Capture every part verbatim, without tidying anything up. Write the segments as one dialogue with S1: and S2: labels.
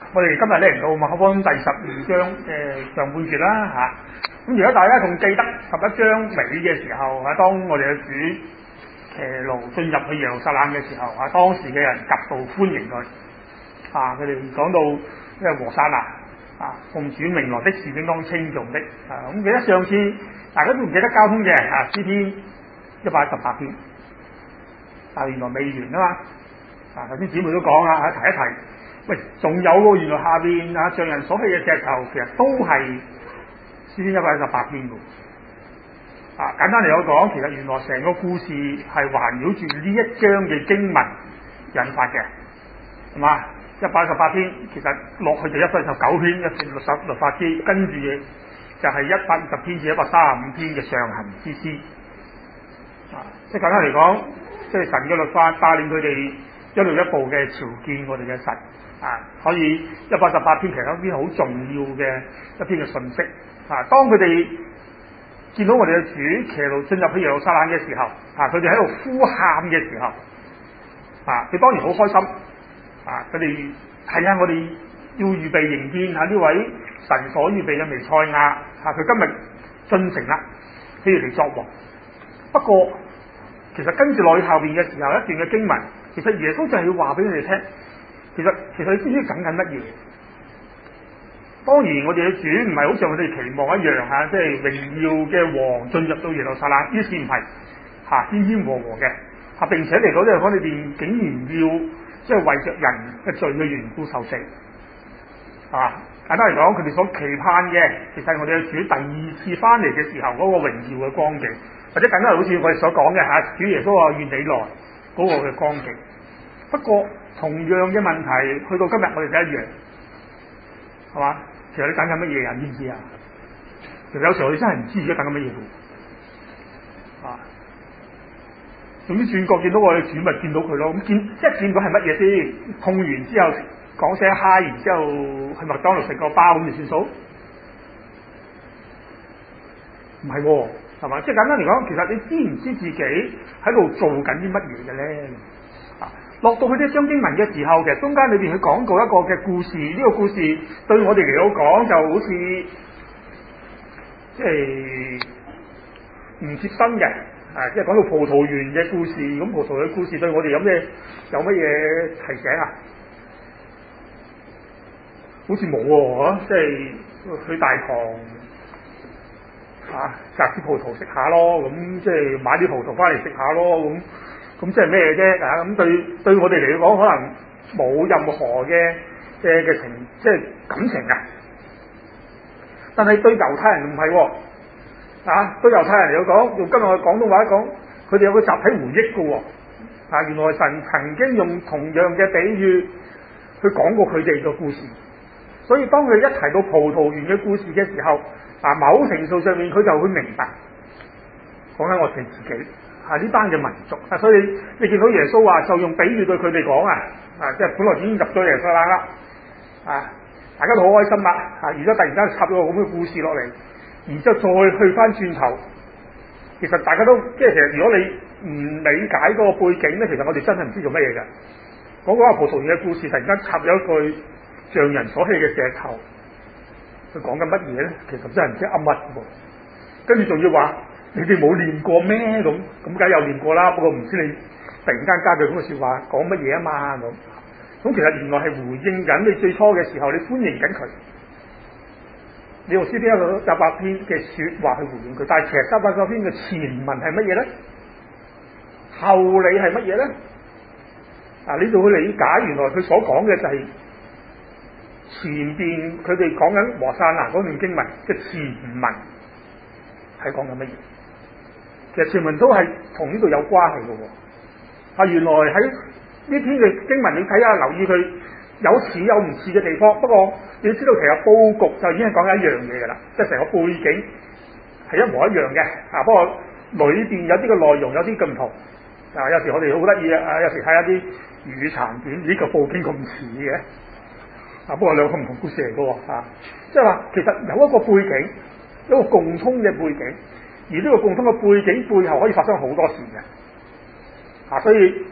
S1: 我哋今日咧嚟到馬可福音第十二章嘅上半節啦嚇。咁如果大家仲記得十一章尾嘅時候啊，當我哋嘅主騎驢進入去耶路撒冷嘅時候啊，當時嘅人極度歡迎佢啊，佢哋講到即係和散那啊，奉主名來的是應當稱頌的啊。咁記得上次大家都唔記得交通嘅啊，詩篇一百一十八篇啊，原來未完啊嘛啊，頭先姊妹都講啦，提一提。喂，仲有喎，原來下邊啊，匠人所棄嘅石頭，其實都係詩篇一百一十八篇嘅。啊，簡單嚟講，其實原來成個故事係環繞住呢一章嘅經文引發嘅，係嘛？一百一十八篇，其實落去就一百一十九篇，一至六十律法篇，跟住就係一百二十篇至一百三十五篇嘅上行之詩。啊，即係簡單嚟講，即係神嘅律法帶領佢哋一路一步嘅朝見我哋嘅神。啊，所以一百一十八篇其實一篇好重要嘅一篇嘅信息。啊，當佢哋見到我哋嘅主騎驢進入去耶路撒冷嘅時候，啊，佢哋喺度呼喊嘅時候，啊，佢當然好開心。啊，佢哋係啊，我哋要預備迎見啊呢位神所預備嘅彌賽亞。啊，佢今日進城啦，佢要嚟作王。不過，其實跟住落去後邊嘅時候一段嘅經文，其實耶穌就係要話俾佢哋聽。其實其實你知唔知等緊乜嘢？當然我哋嘅主唔係好似我哋期望一樣嚇，即係榮耀嘅王進入到耶路撒冷，於是唔係嚇謙謙和和嘅嚇，並且嚟到呢個地方裏邊竟然要即係為着人嘅罪嘅緣故受死啊！簡單嚟講，佢哋所期盼嘅，其實我哋嘅主第二次翻嚟嘅時候嗰個榮耀嘅光景，或者簡單好似我哋所講嘅嚇，主耶穌話願你來嗰個嘅光景。不過同樣嘅問題，去到今日我哋都一樣，係嘛？其實你等緊乜嘢人知唔知啊？其實有時候你真係唔知而家等緊乜嘢嘅，啊！總之轉角見到我哋主咪見到佢咯，咁見一見到係乜嘢先？痛完之後講聲嗨，然之後去麥當勞食個包咁就算數？唔係喎，係嘛？即係簡單嚟講，其實你知唔知自己喺度做緊啲乜嘢嘅咧？落到去呢一章經文嘅時候，其實中間裏邊佢講過一個嘅故事，呢、這個故事對我哋嚟講就好似即係唔貼身嘅，啊，即係講到葡萄園嘅故事，咁葡萄園嘅故事對我哋有咩有乜嘢提醒啊？好似冇喎，即係去大堂啊，摘啲葡萄食下咯，咁即係買啲葡萄翻嚟食下咯，咁。咁即係咩啫？啊，咁對對我哋嚟講，可能冇任何嘅嘅嘅情，即係感情嘅。但係對猶太人唔係喎，啊，對猶太人嚟講，用今日嘅廣東話講，佢哋有個集體回憶嘅喎。啊，原來神曾經用同樣嘅比喻去講過佢哋嘅故事。所以當佢一提到葡萄園嘅故事嘅時候，啊，某程度上面佢就會明白，講緊我哋自己。啊！呢班嘅民族啊，所以你見到耶穌話就用比喻對佢哋講啊，啊，即係本來已經入咗耶路撒冷啦，啊，大家都好開心啦，啊，而家突然間插咗個咁嘅故事落嚟，然之後再去翻轉頭，其實大家都即係其實如果你唔理解嗰個背景咧，其實我哋真係唔知做乜嘢㗎。講嗰個葡萄園嘅故事，突然間插咗一句匠人所棄嘅石頭，佢講緊乜嘢咧？其實真係唔知噏乜喎，跟住仲要話。你哋冇練過咩？咁咁梗係有練過啦，不過唔知你突然間加句咁嘅説話講乜嘢啊嘛咁。咁其實原來係回應緊你最初嘅時候，你歡迎緊佢。你用詩篇一個一百篇嘅説話去回應佢，但係其實一百篇嘅前文係乜嘢咧？後理係乜嘢咧？啊，你就會理解原來佢所講嘅就係前邊佢哋講緊和散那嗰段經文嘅前文係講緊乜嘢？其實全文都係同呢度有關係嘅喎。啊，原來喺呢篇嘅經文，你睇下留意佢有似有唔似嘅地方。不過你要知道，其實佈局就已經係講緊一樣嘢㗎啦，即係成個背景係一模一樣嘅。啊，不過裏邊有啲嘅內容有啲咁唔同。啊，有時我哋好得意啊，有時睇下啲粵語殘片，呢個佈景咁似嘅。啊，不過兩個唔同故事嚟嘅喎。啊，即係話其實有一個背景，一個共通嘅背景。而呢個共通嘅背景背後可以發生好多事嘅，啊，所以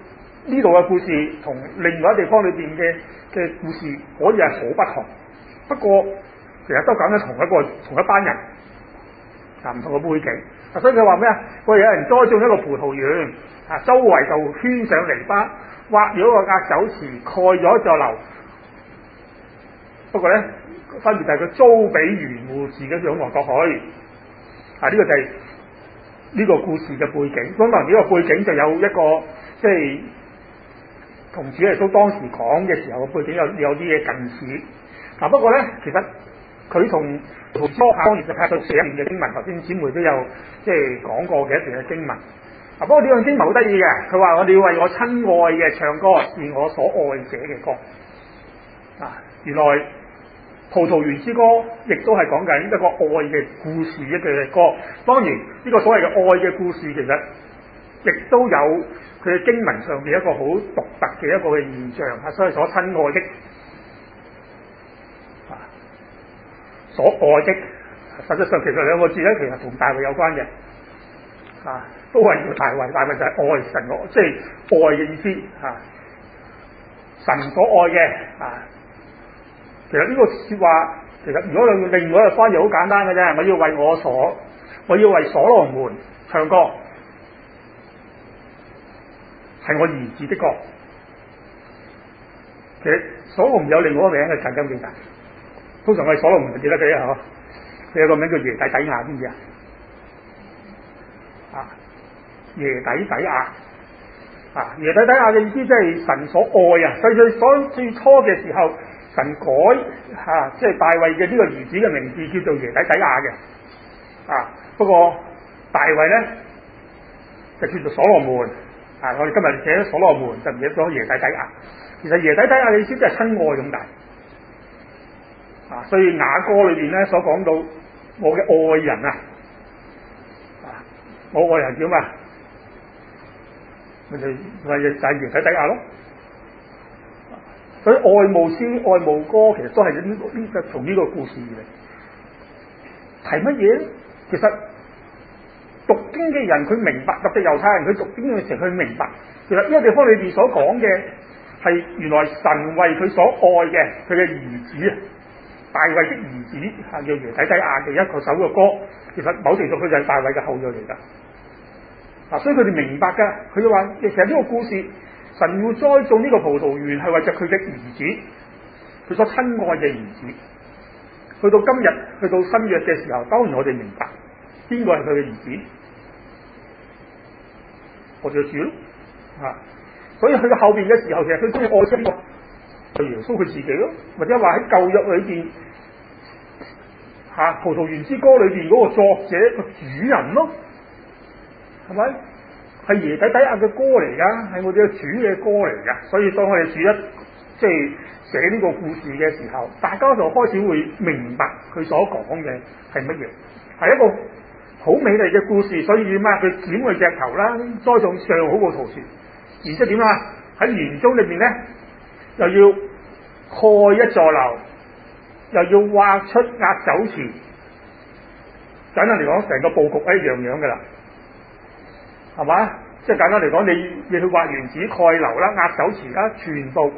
S1: 呢度嘅故事同另外一地方裏邊嘅嘅故事可以係好不同，不過其實都講緊同一個同一班人，啊唔同嘅背景。啊，所以佢話咩啊？佢有人栽種一個葡萄園，啊周圍就圈上籬笆，挖咗個壓酒池，蓋咗座樓。不過咧，分別就係佢租俾園戶自己養活過去。啊，呢、這個就係呢個故事嘅背景。咁當然呢個背景就有一個即係同主耶穌當時講嘅時候嘅背景有有啲嘢近似。嗱、啊，不過咧，其實佢同同初當年就睇到寫面嘅經文，頭先姊妹都有即係講過嘅一段嘅經文。啊，不過呢段經文好得意嘅，佢話我哋要為我親愛嘅唱歌，是我所愛者嘅歌。啊，原來葡萄園之歌亦都係講緊一個愛嘅故事，一句嘅歌。當然呢個所謂嘅愛嘅故事，其實亦都有佢嘅經文上邊一個好獨特嘅一個嘅現象。啊，所以所親愛的，啊，所愛的，實際上其實兩個字咧，其實同大衛有關嘅。啊，都係叫大衛，大衛就係愛神嘅，即係愛嘅意思。啊，神所愛嘅。啊。其實呢個説話，其實如果用另外一個翻譯好簡單嘅啫，我要為我所，我要為所羅門唱歌，係我兒子的歌。其實所羅門有另外一個名嘅，曾經記得。通常我哋所羅門就記得佢啊，嗬。佢有個名叫耶底底亞，知唔知啊？啊，耶底底亞，啊，耶底底亞嘅意思即係神所愛啊，所以佢所最初嘅時候。神改嚇、啊，即係大衛嘅呢個兒子嘅名字叫做耶底底亞嘅，啊不過大衛咧就叫做所羅門，啊我哋今日寫咗所羅門就唔記得咗耶底底亞，其實耶底底亞嘅意思即係親愛咁大，啊所以雅歌裏邊咧所講到我嘅愛人啊，啊我愛人叫咩？咪就咪就係耶底底亞咯。所以愛慕詩、愛慕歌，其實都係呢個呢個從呢個故事而嚟。係乜嘢咧？其實讀經嘅人佢明白，特別猶太人佢讀經嘅時候佢明白，其實呢個地方裏邊所講嘅係原來神為佢所愛嘅佢嘅兒子啊，大衛的兒子啊，叫耶底底亞嘅一個首嘅歌，其實某程度佢就係大衛嘅後裔嚟㗎。嗱，所以佢哋明白㗎，佢就話其實呢個故事。神要栽種呢個葡萄園係為着佢嘅兒子，佢所親愛嘅兒子。去到今日，去到新約嘅時候，當然我哋明白邊個係佢嘅兒子，我哋就主咯。啊，所以去到後邊嘅時候，其實佢中意愛邊個？就耶穌佢自己咯，或者話喺舊約裏邊，吓、啊、葡萄園之歌裏邊嗰個作者個主人咯，係咪？係耶底底亞嘅歌嚟㗎，係我哋嘅主嘅歌嚟㗎，所以當我哋主一即係寫呢個故事嘅時候，大家就開始會明白佢所講嘅係乜嘢，係一個好美麗嘅故事。所以點啊？佢剪佢隻頭啦，栽種上好個桃樹，然之後點啊？喺園中裏邊咧，又要蓋一座樓，又要挖出壓酒池。簡單嚟講，成個佈局一樣樣㗎啦。係嘛？即係簡單嚟講，你你去挖園子、蓋樓啦、壓酒池啦，全部。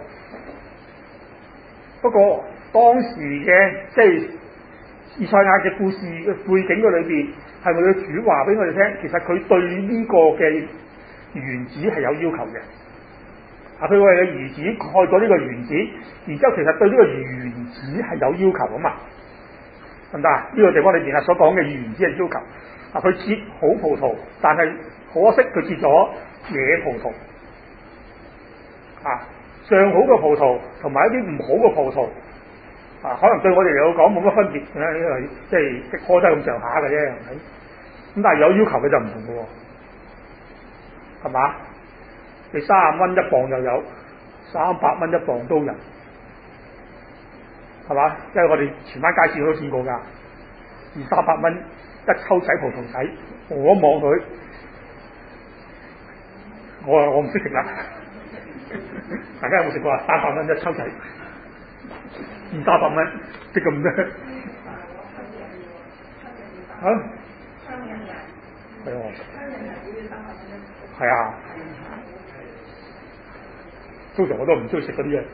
S1: 不過當時嘅即係以賽亞嘅故事嘅背景嘅裏邊，係咪佢主話俾我哋聽？其實佢對呢個嘅園子係有要求嘅。啊，佢為嘅兒子蓋咗呢個園子，然之後其實對呢個園子係有要求啊嘛。得唔得啊？呢個地方裏邊啊所講嘅園子係要求。啊，佢結好葡萄，但係可惜佢結咗野葡萄。啊，上好嘅葡萄同埋一啲唔好嘅葡萄，啊，可能對我哋嚟講冇乜分別咧，因為即係食開得咁上下嘅啫，係咪？咁但係有要求嘅就唔同嘅喎，係嘛？你三十蚊一磅又有，三百蚊一磅都有，係嘛？即係我哋全班街市都見過㗎，二三百蚊一抽仔葡萄仔，我一望佢，我話我唔識食啦。大家有冇食過啊？三百蚊一抽仔，二三百蚊，即咁啫。嚇？係啊。係啊。 通常我都唔中意食嗰啲嘢，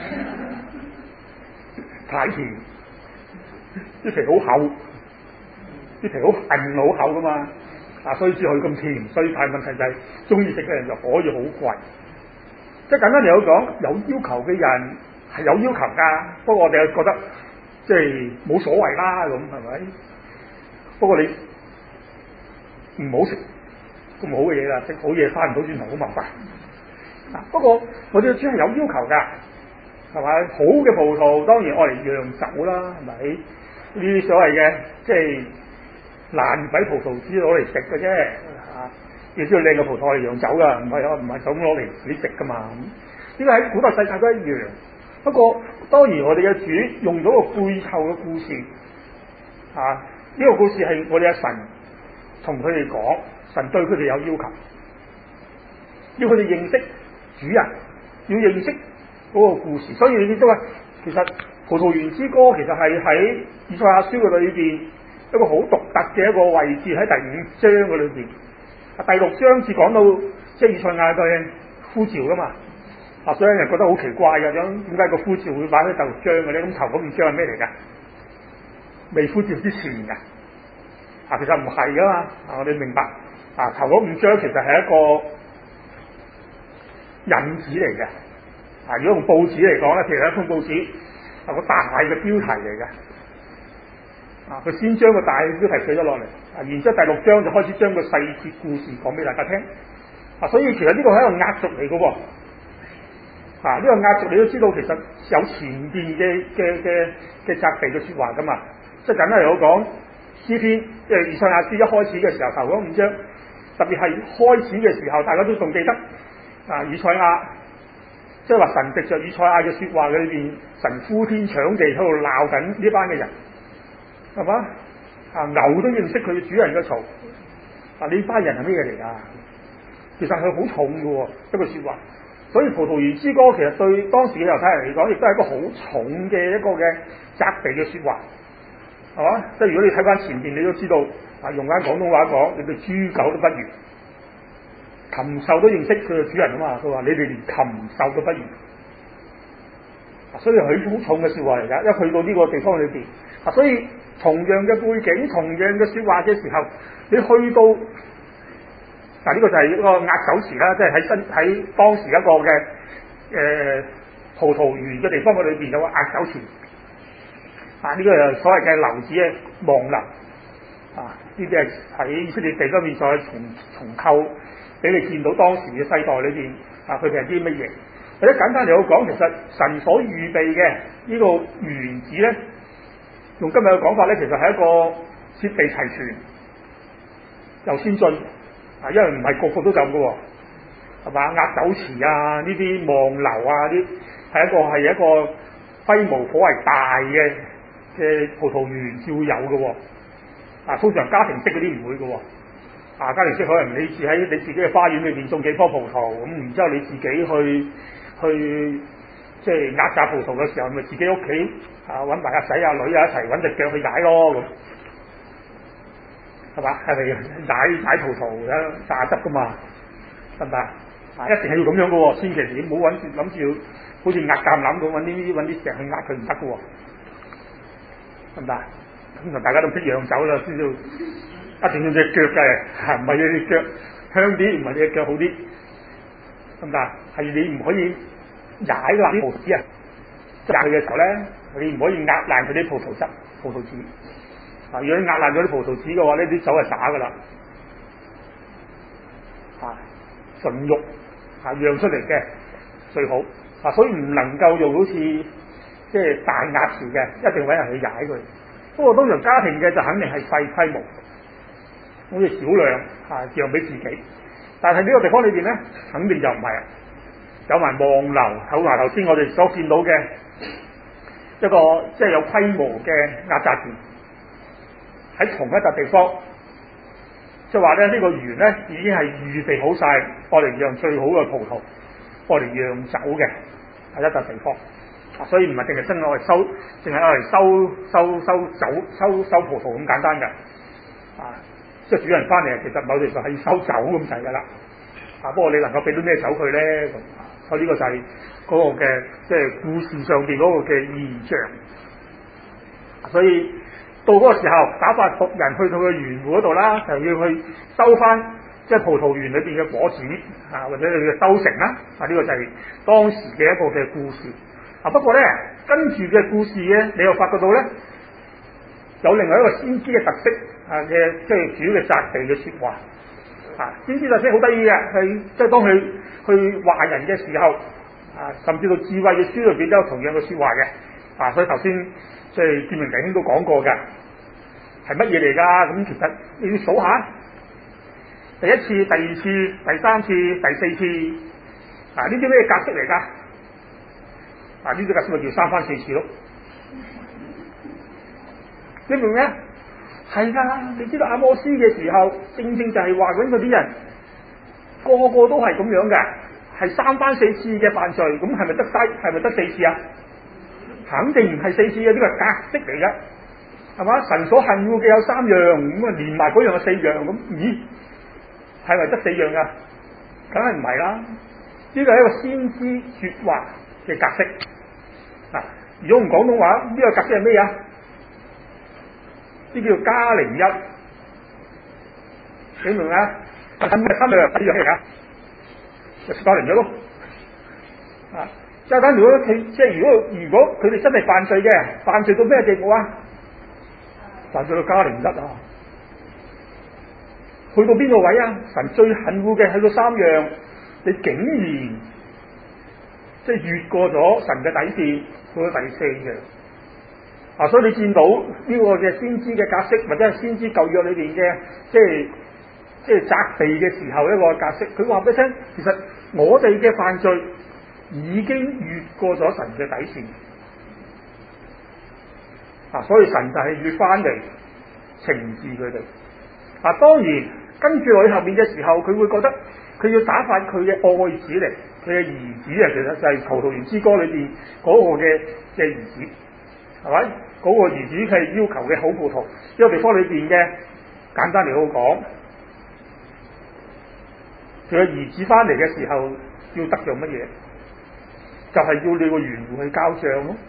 S1: 太甜，啲皮好厚，啲皮好韌好厚噶嘛，啊所以至佢咁甜，所以但係問題就係中意食嘅人就可以好貴。即係簡單嚟講，有要求嘅人係有要求㗎，不過我哋覺得即係冇所謂啦，咁係咪？不過你唔好食咁好嘅嘢啦，食好嘢翻唔到轉頭好麻煩。啊，不過我哋主係有要求㗎，係咪？好嘅葡萄當然愛嚟釀酒啦，係咪？呢啲所謂嘅即係爛鬼葡萄只攞嚟食嘅啫，啊！亦都要靚嘅葡萄嚟釀酒㗎，唔係啊，唔係咁攞嚟自己食㗎嘛。呢個喺古代世界都一樣。不過當然我哋嘅主用咗個背後嘅故事，啊，呢、這個故事係我哋嘅神同佢哋講，神對佢哋有要求，要佢哋認識主人，要認識嗰個故事。所以你知道啊，其實葡萄園之歌其實係喺以賽亞書嘅裏邊一個好獨特嘅一個位置，喺第五章嘅裏邊。第六章至講到即係以賽亞嘅呼召噶嘛，啊，所以有人覺得好奇怪嘅，咁點解個呼召會擺喺第六章嘅咧？咁頭嗰五章係咩嚟㗎？未呼召之前㗎，啊，其實唔係噶嘛，啊，我哋明白，啊，頭嗰五章其實係一個引子嚟嘅，啊，如果用報紙嚟講咧，其實係一封報紙係個大嘅標題嚟嘅。啊！佢先將個大標題寫咗落嚟，啊，然之後第六章就開始將個細節故事講俾大家聽。啊，所以其實呢個係一個壓軸嚟嘅喎。啊，呢、這個壓軸你都知道，其實有前邊嘅嘅嘅嘅責備嘅説話噶嘛。即係簡單嚟講，詩篇即係以賽亞書一開始嘅時候，頭嗰五章，特別係開始嘅時候，大家都仲記得啊，以賽亞即係話神藉着以賽亞嘅説話嘅裏邊，神呼天搶地喺度鬧緊呢班嘅人。係嘛？啊，牛都認識佢主人嘅槽。啊，呢班人係咩嘢嚟㗎？其實佢好重嘅喎，一個説話。所以葡萄園之歌其實對當時嘅猶太人嚟講，亦都係一個好重嘅一個嘅責備嘅説話，係嘛？即係如果你睇翻前邊，你都知道啊，用翻廣東話講，你哋豬狗都不如，禽獸都認識佢嘅主人啊嘛。佢話：你哋連禽獸都不如。所以佢好重嘅説話嚟㗎，一去到呢個地方裏邊，啊，所以同樣嘅背景、同樣嘅説話嘅時候，你去到嗱，呢個就係一個壓酒詞啦，即係喺新喺當時一個嘅誒、呃、葡萄園嘅地方嘅裏邊有個壓酒詞，啊，呢、這個就所謂嘅流子嘅望流，啊，呢啲係喺以色列地方面再重重構俾你見到當時嘅世代裏邊啊，佢哋係啲乜嘢？或者簡單嚟講，其實神所預備嘅呢個園子咧，用今日嘅講法咧，其實係一個設備齊全又先進啊，因為唔係個個都咁嘅喎，係嘛？壓酒池啊，呢啲望樓啊，啲係一個係一個規模頗為大嘅嘅葡萄園先會有嘅喎。啊，通常家庭式嗰啲唔會嘅喎。啊，家庭式可能你住喺你自己嘅花園裏邊種幾棵葡萄，咁然之後你自己去。去即係壓榨葡萄嘅時候，咪自己屋企啊揾埋阿仔阿女啊一齊揾隻腳去踩咯，咁係嘛？係咪踩踩葡萄嘅榨汁噶嘛？得唔得啊？一定係要咁樣嘅喎，千祈唔好揾住諗住好似壓橄欖咁揾啲揾啲石去壓佢唔得嘅喎，得唔得？通常大家都識釀酒啦，知道一定要隻腳嘅，唔係你隻腳香啲，唔係你隻腳好啲，得唔得？係你唔可以踩爛啲葡萄啊！壓佢嘅時候咧，你唔可以壓爛佢啲葡萄汁、葡萄籽。啊，如果你壓爛咗啲葡萄籽嘅話，呢啲酒係渣噶啦。啊，純肉啊釀出嚟嘅最好。啊，所以唔能夠用好似即係大壓匙嘅，一定揾人去踩佢。不過通常家庭嘅就肯定係細規模，好似少量啊釀俾自己。但係呢個地方裏邊咧，肯定就唔係。有埋望樓，好埋頭先我哋所見到嘅一個即係有規模嘅壓榨田，喺同一笪地方，即係話咧呢、這個園咧已經係預備好晒，愛嚟釀最好嘅葡萄，愛嚟釀酒嘅係一笪地方。啊，所以唔係淨係真係愛嚟收，淨係愛嚟收收收酒、收收葡萄咁簡單嘅。啊，即係主人翻嚟，其實某程度係要收酒咁滯㗎啦。啊，不過你能夠俾到咩酒佢咧？咁所以呢個就係嗰個嘅即係故事上邊嗰個嘅異象。所以到嗰個時候，打發僕人去到佢園戶嗰度啦，就要去收翻即係葡萄園裏邊嘅果子啊，或者佢嘅收成啦。啊，呢、這個就係當時嘅一個嘅故事。啊，不過咧跟住嘅故事咧，你又發覺到咧有另外一個先知嘅特色啊嘅，即係主要嘅責備嘅説話。啊，先知特色好得意嘅，係即係當佢去話人嘅時候，啊，甚至到智慧嘅書裏邊都有同樣嘅説話嘅。啊，所以頭先即係建明弟兄都講過㗎，係乜嘢嚟㗎？咁其實你要數下，第一次、第二次、第三次、第四次，啊，呢啲咩格式嚟㗎？啊，呢啲格式咪叫三番四次咯。你明唔明啊？係㗎，你知道阿摩司嘅時候，正正就係話緊嗰啲人個個都係咁樣嘅，係三番四次嘅犯罪，咁係咪得三？係咪得四次啊？肯定唔係四次嘅，呢個係格式嚟㗎，係嘛？神所恨惡嘅有三樣，咁啊連埋嗰樣有四樣，咁咦係咪得四樣㗎？梗係唔係啦？呢個係一個先知説話嘅格式。嗱，如果用廣東話，呢個格式係咩啊？呢叫加零一，你明唔明啊？係咪三樣一樣嚟㗎？就加零一咯。啊！即係等如果佢即係如果如果佢哋真係犯罪嘅，犯罪到咩地步啊？犯罪到加零一啊！去到邊個位啊？神最恨惡嘅去到三樣，你竟然即係越過咗神嘅底線，去到第四樣。啊！所以你見到呢個嘅先知嘅格式，或者係先知舊約裏邊嘅即係即係責備嘅時候一個格式，佢話俾你聽，其實我哋嘅犯罪已經越過咗神嘅底線。啊！所以神就係要翻嚟懲治佢哋。啊，當然跟住落去後面嘅時候，佢會覺得佢要打發佢嘅愛子嚟，佢嘅兒子啊，其實就係《葡萄園之歌》裏邊嗰個嘅嘅兒子，係咪？嗰、那個兒子係要求嘅好葡萄。呢、這個地方裏邊嘅簡單嚟好講，佢嘅兒子翻嚟嘅時候要得着乜嘢？就係、是、要你個園戶去交賬咯。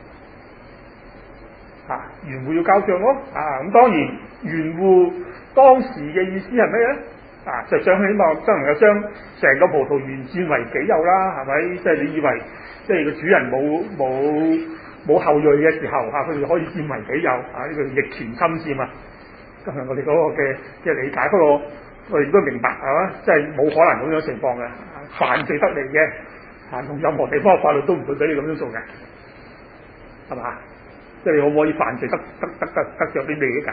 S1: 啊，園戶要交賬咯。啊，咁當然園戶當時嘅意思係咩咧？啊，就想希望真能夠將成個葡萄園佔為己有啦，係咪？即、就、係、是、你以為即係個主人冇冇冇後裔嘅時候，嚇佢哋可以佔為己有，啊呢個逆權侵佔啊！今日我哋嗰個嘅嘅理解，不過我哋都明白係嘛，即係冇可能咁樣情況嘅，犯罪得嚟嘅，啊同任何地方嘅法律都唔會俾你咁樣做嘅，係嘛？即係你可唔可以犯罪得得得得得著啲咩㗎？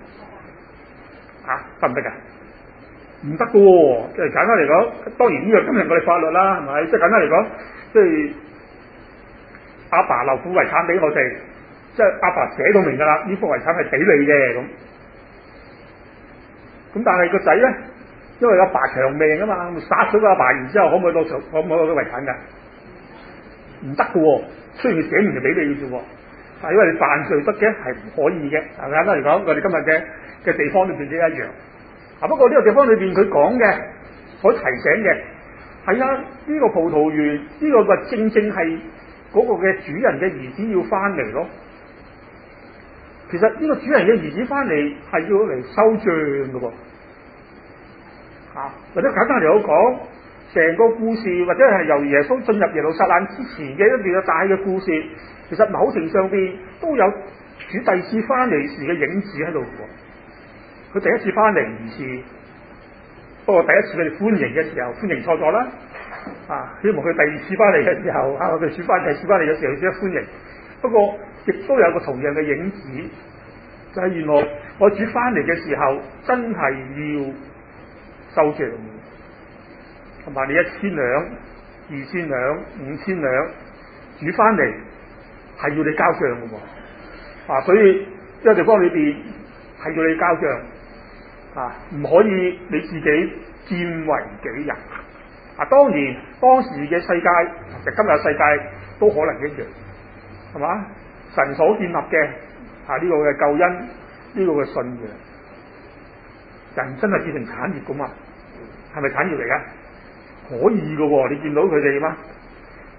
S1: 啊，得唔得㗎？唔得嘅喎，即係簡單嚟講，當然呢個今日我哋法律啦，係咪？即係簡單嚟講，即係。阿爸留副遺產俾我哋，即係阿爸寫到明㗎啦，呢副遺產係俾你嘅咁。咁但係個仔咧，因為阿爸長命啊嘛，殺咗個阿爸，然之後可唔可以攞上可唔可以攞到遺產㗎？唔得嘅喎，雖然佢寫明就俾你嘅啫喎，係因為你犯罪得嘅係唔可以嘅。簡單嚟講，我哋今日嘅嘅地方裏邊都一樣。啊，不過呢個地方裏邊佢講嘅，可提醒嘅係啊，呢、這個葡萄園呢、這個咪正正係。嗰個嘅主人嘅兒子要翻嚟咯，其實呢個主人嘅兒子翻嚟係要嚟收賬嘅喎，啊或者簡單嚟好講，成個故事或者係由耶穌進入耶路撒冷之前嘅一段嘅大嘅故事，其實某程度上邊都有主第二次翻嚟時嘅影子喺度嘅喎。佢第一次翻嚟唔似，不過第一次佢哋歡迎嘅時候歡迎錯咗啦。啊！希望佢第二次翻嚟嘅時候，啊，我哋主翻第二次翻嚟嘅時候，先歡迎。不過，亦都有個同樣嘅影子，就係、是、原來我主翻嚟嘅時候，真係要收賬。同埋你一千兩、二千兩、五千兩，主翻嚟係要你交賬嘅喎。啊，所以呢個地方裏邊係要你交賬。啊，唔可以你自己佔為己有。啊，當然當時嘅世界，其實今日世界都可能一樣，係嘛？神所建立嘅啊呢、這個嘅救恩，呢、這個嘅信仰，人真係變成產業噶嘛？係咪產業嚟噶？可以噶喎，你見到佢哋嘛？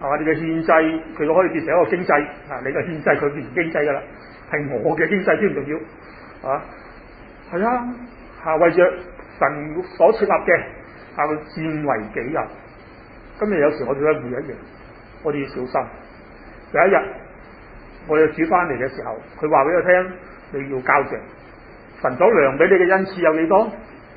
S1: 係嘛？你嘅獻祭佢都可以變成一個經濟啊！你嘅獻祭佢變成經濟㗎啦，係我嘅經濟先唔重要啊！係啊，係為着神所設立嘅，係佢佔為己有。今日有時我哋都會一樣，我哋要小心。有一日我哋主翻嚟嘅時候，佢話俾我聽，你要交賬。神所量俾你嘅恩賜有幾多？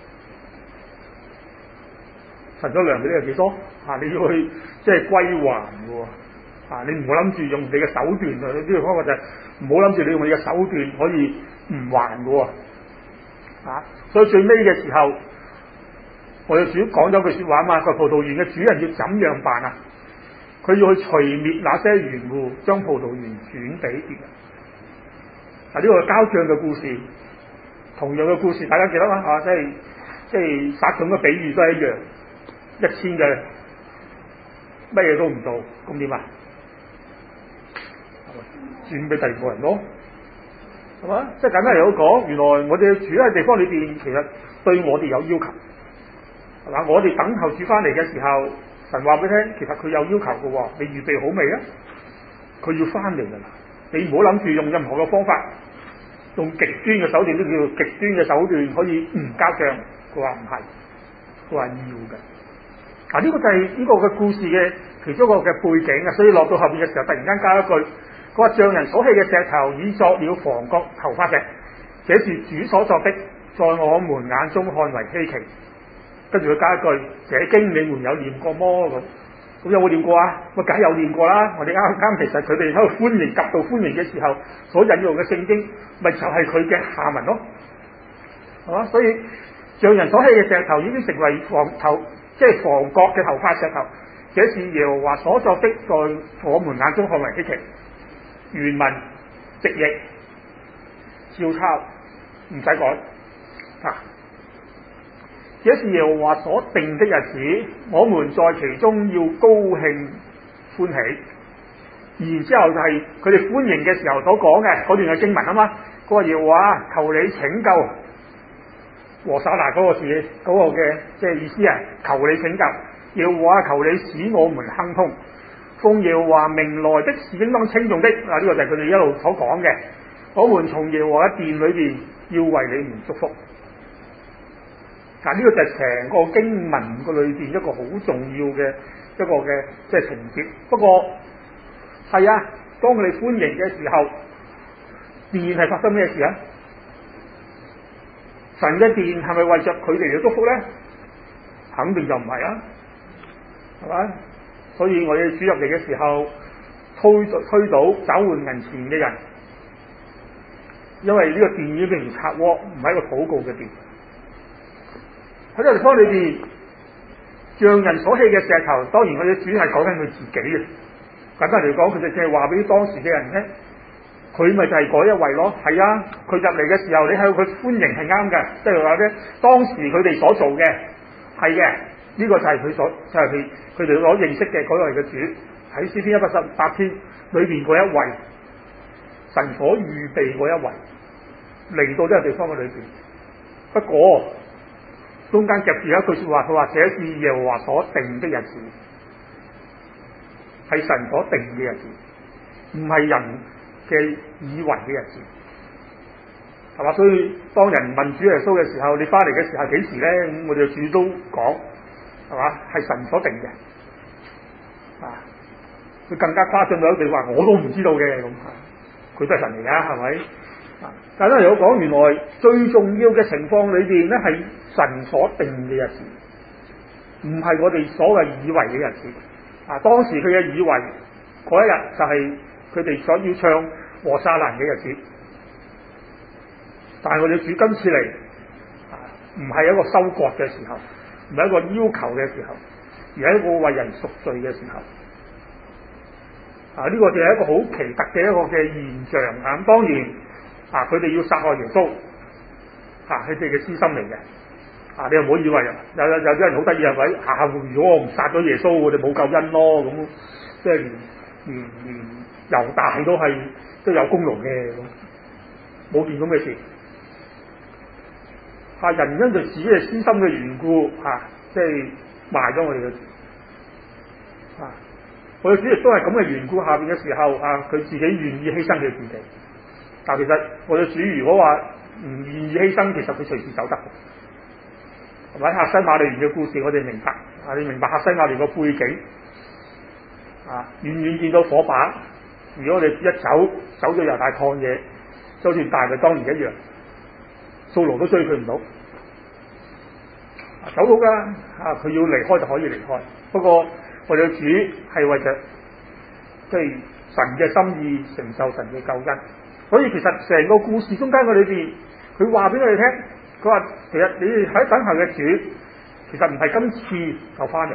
S1: 神所量俾你有幾多？啊！你要去即係歸還嘅喎。啊！你唔好諗住用你嘅手段，呢個方法就係唔好諗住你用你嘅手段可以唔還嘅喎。啊！所以最尾嘅時候，我哋主講咗句説話啊嘛，個葡萄園嘅主人要怎樣辦啊？佢要去除滅那些園戶，將葡萄園轉俾別人。啊！呢個交賬嘅故事，同樣嘅故事，大家記得嘛？啊！即係即係撒種嘅比喻都係一樣，一千嘅乜嘢都唔做，咁點啊？轉俾第二個人咯，係嘛？即係簡單嚟講，原來我哋住喺地方裏邊，其實對我哋有要求，係嘛？我哋等候主翻嚟嘅時候，神話俾你聽，其實佢有要求嘅喎，你預備好未啊？佢要翻嚟㗎啦，你唔好諗住用任何嘅方法，用極端嘅手段，都叫做極端嘅手段可以唔交賬。佢話唔係，佢話要嘅。嗱、啊、呢、這個就係呢個嘅故事嘅其中一個嘅背景啊，所以落到後邊嘅時候，突然間加一句。佢話匠人所棄嘅石頭，已作了房角頭塊石，這是主所作的，在我們眼中看為稀奇。跟住佢加一句：這經你們有念過麼？咁咁有冇念過啊？我梗係有念過啦。我哋啱啱其實佢哋喺度歡迎、極度歡迎嘅時候，所引用嘅聖經，咪就係佢嘅下文咯，係嘛？所以匠人所棄嘅石頭已經成為房頭，即係房角嘅頭塊石頭。這是耶和華所作的，在我們眼中看為稀奇。原文直譯照抄，唔使改啊！這是耶和華所定的日子，我們在其中要高興歡喜。然之後就係佢哋歡迎嘅時候所講嘅嗰段嘅經文啊嘛，嗰個耶和華求你拯救和撒那嗰個字嗰、嗰個嘅即係意思啊，求你拯救耶和華，求你使我們亨通。奉耶和華名來的是應當稱頌的，嗱、這、呢個就係佢哋一路所講嘅。我們從耶和華嘅殿裏邊要為你們祝福。嗱、這、呢個就係成個經文個裏邊一個好重要嘅一個嘅即係情節。不過係啊，當佢哋歡迎嘅時候，殿係發生咩事啊？神嘅殿係咪為着佢哋嘅祝福咧？肯定就唔係啊，係咪？所以我哋主入嚟嘅時候，推推倒找換銀錢嘅人，因為呢個殿已經變成賊窩，唔係一個禱告嘅殿。喺呢個地方裏邊，匠人所棄嘅石頭，當然我哋主係講緊佢自己嘅。簡單嚟講，佢就淨係話俾當時嘅人聽，佢咪就係嗰一位咯。係啊，佢入嚟嘅時候，你向佢歡迎係啱嘅，即係話咧，當時佢哋所做嘅係嘅。呢個就係佢所，就係佢佢哋所認識嘅嗰位嘅主，喺詩篇一百十八篇裏邊嗰一位，神所預備嗰一位嚟到呢個地方嘅裏邊。不過中間夾住有一句説話，佢話：這是耶和華所定的日子，係神所定嘅日子，唔係人嘅以為嘅日子，係嘛？所以當人問主耶穌嘅時候，你翻嚟嘅時候幾時咧？咁我哋主都講。係嘛？係神所定嘅，啊！佢更加誇張到一句話，我都唔知道嘅咁，佢都係神嚟㗎，係咪？啊！但係有講，原來最重要嘅情況裏邊咧，係神所定嘅日子，唔係我哋所謂以為嘅日子。啊！當時佢嘅以為嗰一日就係佢哋所要唱和撒那嘅日子，但係我哋主今次嚟，啊，唔係一個收割嘅時候。唔係一個要求嘅時候，而係一個為人贖罪嘅時候。啊！呢、這個就係一個好奇特嘅一個嘅現象啊！咁當然啊，佢哋要殺害耶穌，啊，係佢哋嘅私心嚟嘅。啊，你又唔好以為有有有啲人好得意係咪？啊，如果我唔殺咗耶穌，我哋冇救恩咯。咁即係連連連猶大都係都有功勞嘅，冇件咁嘅事。啊！人因對自己嘅私心嘅緣故，啊，即係賣咗我哋嘅主。啊， 我哋主亦都係咁嘅緣故下邊嘅時候啊，佢自己願意犧牲佢自己。但其實我哋主如果話唔願意犧牲，其實佢隨時走得。係咪？客西馬尼園嘅故事我哋明白啊，你明白客西馬尼個背景啊，遠遠見到火把。如果我哋一走走咗猶大曠野，就算大衛當然一樣，掃羅都追佢唔到。走到噶啊！佢要離開就可以離開，不過我哋嘅主係為着即係神嘅心意，承受神嘅救恩。所以其實成個故事中間嘅裏邊，佢話俾我哋聽，佢話其實你哋喺等候嘅主，其實唔係今次就翻嚟，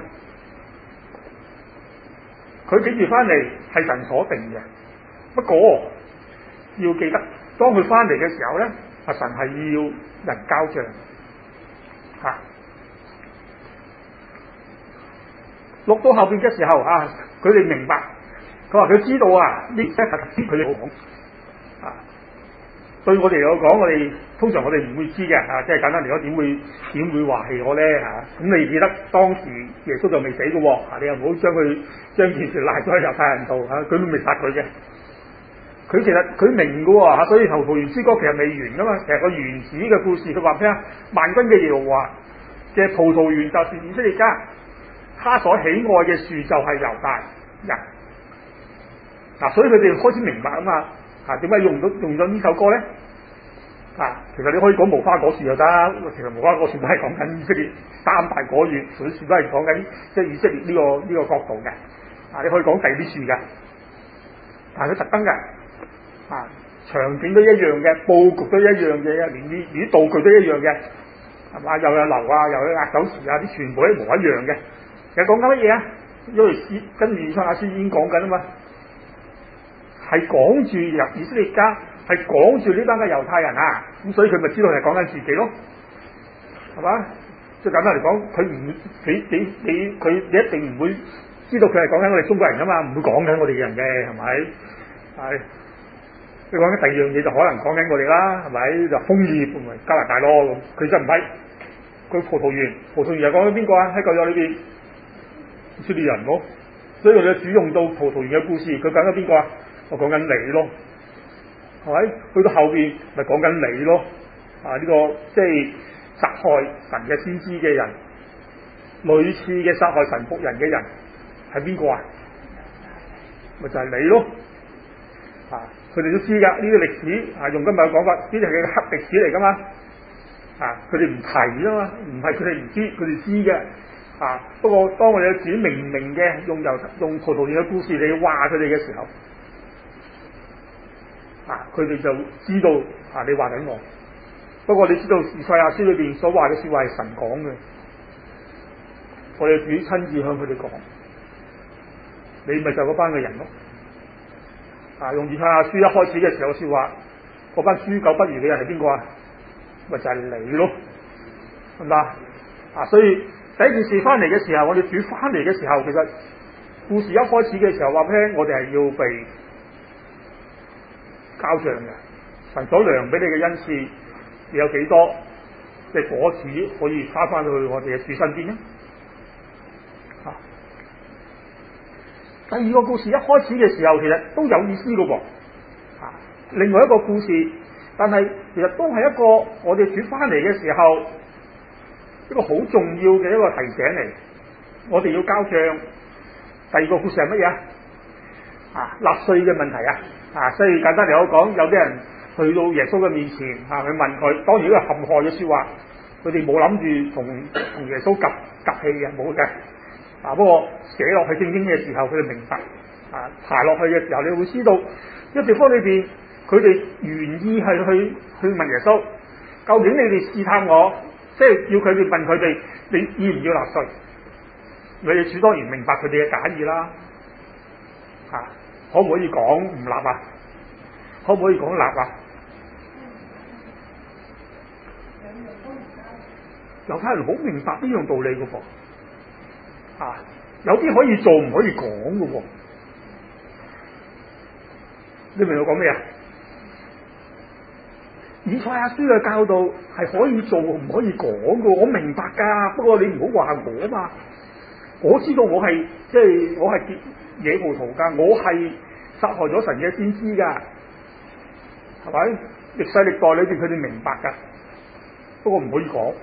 S1: 佢幾時翻嚟係神所定嘅。不過要記得，當佢翻嚟嘅時候咧，阿神係要人交賬吓。啊錄到後邊嘅時候啊，佢哋明白，佢話佢知道啊，呢一係知佢哋好講啊。對我哋嚟講，我哋通常我哋唔會知嘅啊，即係簡單嚟講，點會點會話係我咧嚇？咁、啊、你記得當時耶穌就未死嘅喎、啊，你又唔好將佢將件事賴咗喺猶太人度嚇，佢、啊、都未殺佢嘅。佢其實佢明嘅喎嚇，所以葡萄園之歌其實未完噶嘛，其實個原始嘅故事佢話咩啊？萬軍嘅耶和華嘅葡萄園就是以色列家。他所喜愛嘅樹就係猶大人，嗱、啊，所以佢哋開始明白啊嘛，啊，點解用到用咗呢首歌咧？啊，其實你可以講無花果樹就得，其實無花果樹都係講緊以色列三大果園，嗰啲樹都係講緊即係以色列呢、這個呢、這個角度嘅，啊，你可以講第二啲樹嘅，但係佢特登嘅，啊，場景都一樣嘅，佈局都一樣嘅，連啲連啲道具都一樣嘅，係嘛？又有樓啊，又有壓手池啊，啲全部一模一樣嘅。其實講緊乜嘢啊？因為跟住以賽亞書已經講緊啊嘛，係講住入以色列家，係講住呢班嘅猶太人啊，咁所以佢咪知道係講緊自己咯，係嘛？最簡單嚟講，佢唔你你你佢你一定唔會知道佢係講緊我哋中國人噶嘛，唔會講緊我哋嘅人嘅，係咪？係你講緊第二樣嘢就可能講緊我哋啦，係咪？就楓葉同埋加拿大咯，咁佢真唔係佢葡萄園，葡萄園又講緊邊個啊？喺舊約裏邊。以色列人咯，所以佢哋主用到葡萄園嘅故事，佢講緊邊個啊？我講緊你咯，係咪？去到後邊咪講緊你咯？啊，呢、這個即係殺害神嘅先知嘅人，類似嘅殺害神僕人嘅人係邊個啊？咪就係、是、你咯。啊，佢哋都知噶呢啲歷史啊，用今日嘅講法，呢啲係嘅黑歷史嚟噶嘛。啊，佢哋唔提啊嘛，唔係佢哋唔知，佢哋知嘅。啊！不過當我哋嘅主明明嘅用由用葡萄園嘅故事嚟話佢哋嘅時候，啊，佢哋就知道啊，你話緊我。不過你知道以賽亞書裏邊所話嘅說話係神講嘅，我哋主親自向佢哋講，你咪就嗰班嘅人咯。啊，用以賽亞書一開始嘅時候說話，嗰班豬狗不如嘅人係邊個啊？咪就係、是、你咯，係嘛？啊，所以。第一件事翻嚟嘅時候，我哋主翻嚟嘅時候，其實故事一開始嘅時候話聽，我哋係要被交賬嘅。神所量俾你嘅恩賜，你有幾多嘅果子可以返翻去我哋嘅主身邊呢？啊！第二個故事一開始嘅時候，其實都有意思嘅噃。啊，另外一個故事，但係其實都係一個我哋主翻嚟嘅時候。一個好重要嘅一個提醒嚟，我哋要交賬。第二個故事係乜嘢啊？啊，納稅嘅問題啊！啊，所以簡單嚟講，有啲人去到耶穌嘅面前啊，去問佢，當然呢個陷害嘅說話，佢哋冇諗住同同耶穌夾夾氣嘅，冇嘅。啊，不過寫落去聖經嘅時候，佢哋明白啊，爬落去嘅時候，你會知道，呢個地方裏邊，佢哋願意係去去問耶穌，究竟你哋試探我？即係要佢哋問佢哋，你要唔要納稅？你哋主當然明白佢哋嘅假意啦。嚇、啊，可唔可以講唔納啊？可唔可以講納啊？猶太人好明白呢樣道理嘅噃。啊，有啲可以做，唔可以講嘅喎。你明我講咩啊？以賽亞書嘅教導係可以做唔可以講嘅，我明白噶。不過你唔好話我啊嘛，我知道我係即係我係野葡萄架，我係殺害咗神嘅先知㗎，係咪？歷世歷代裏邊佢哋明白㗎，不過唔可以講，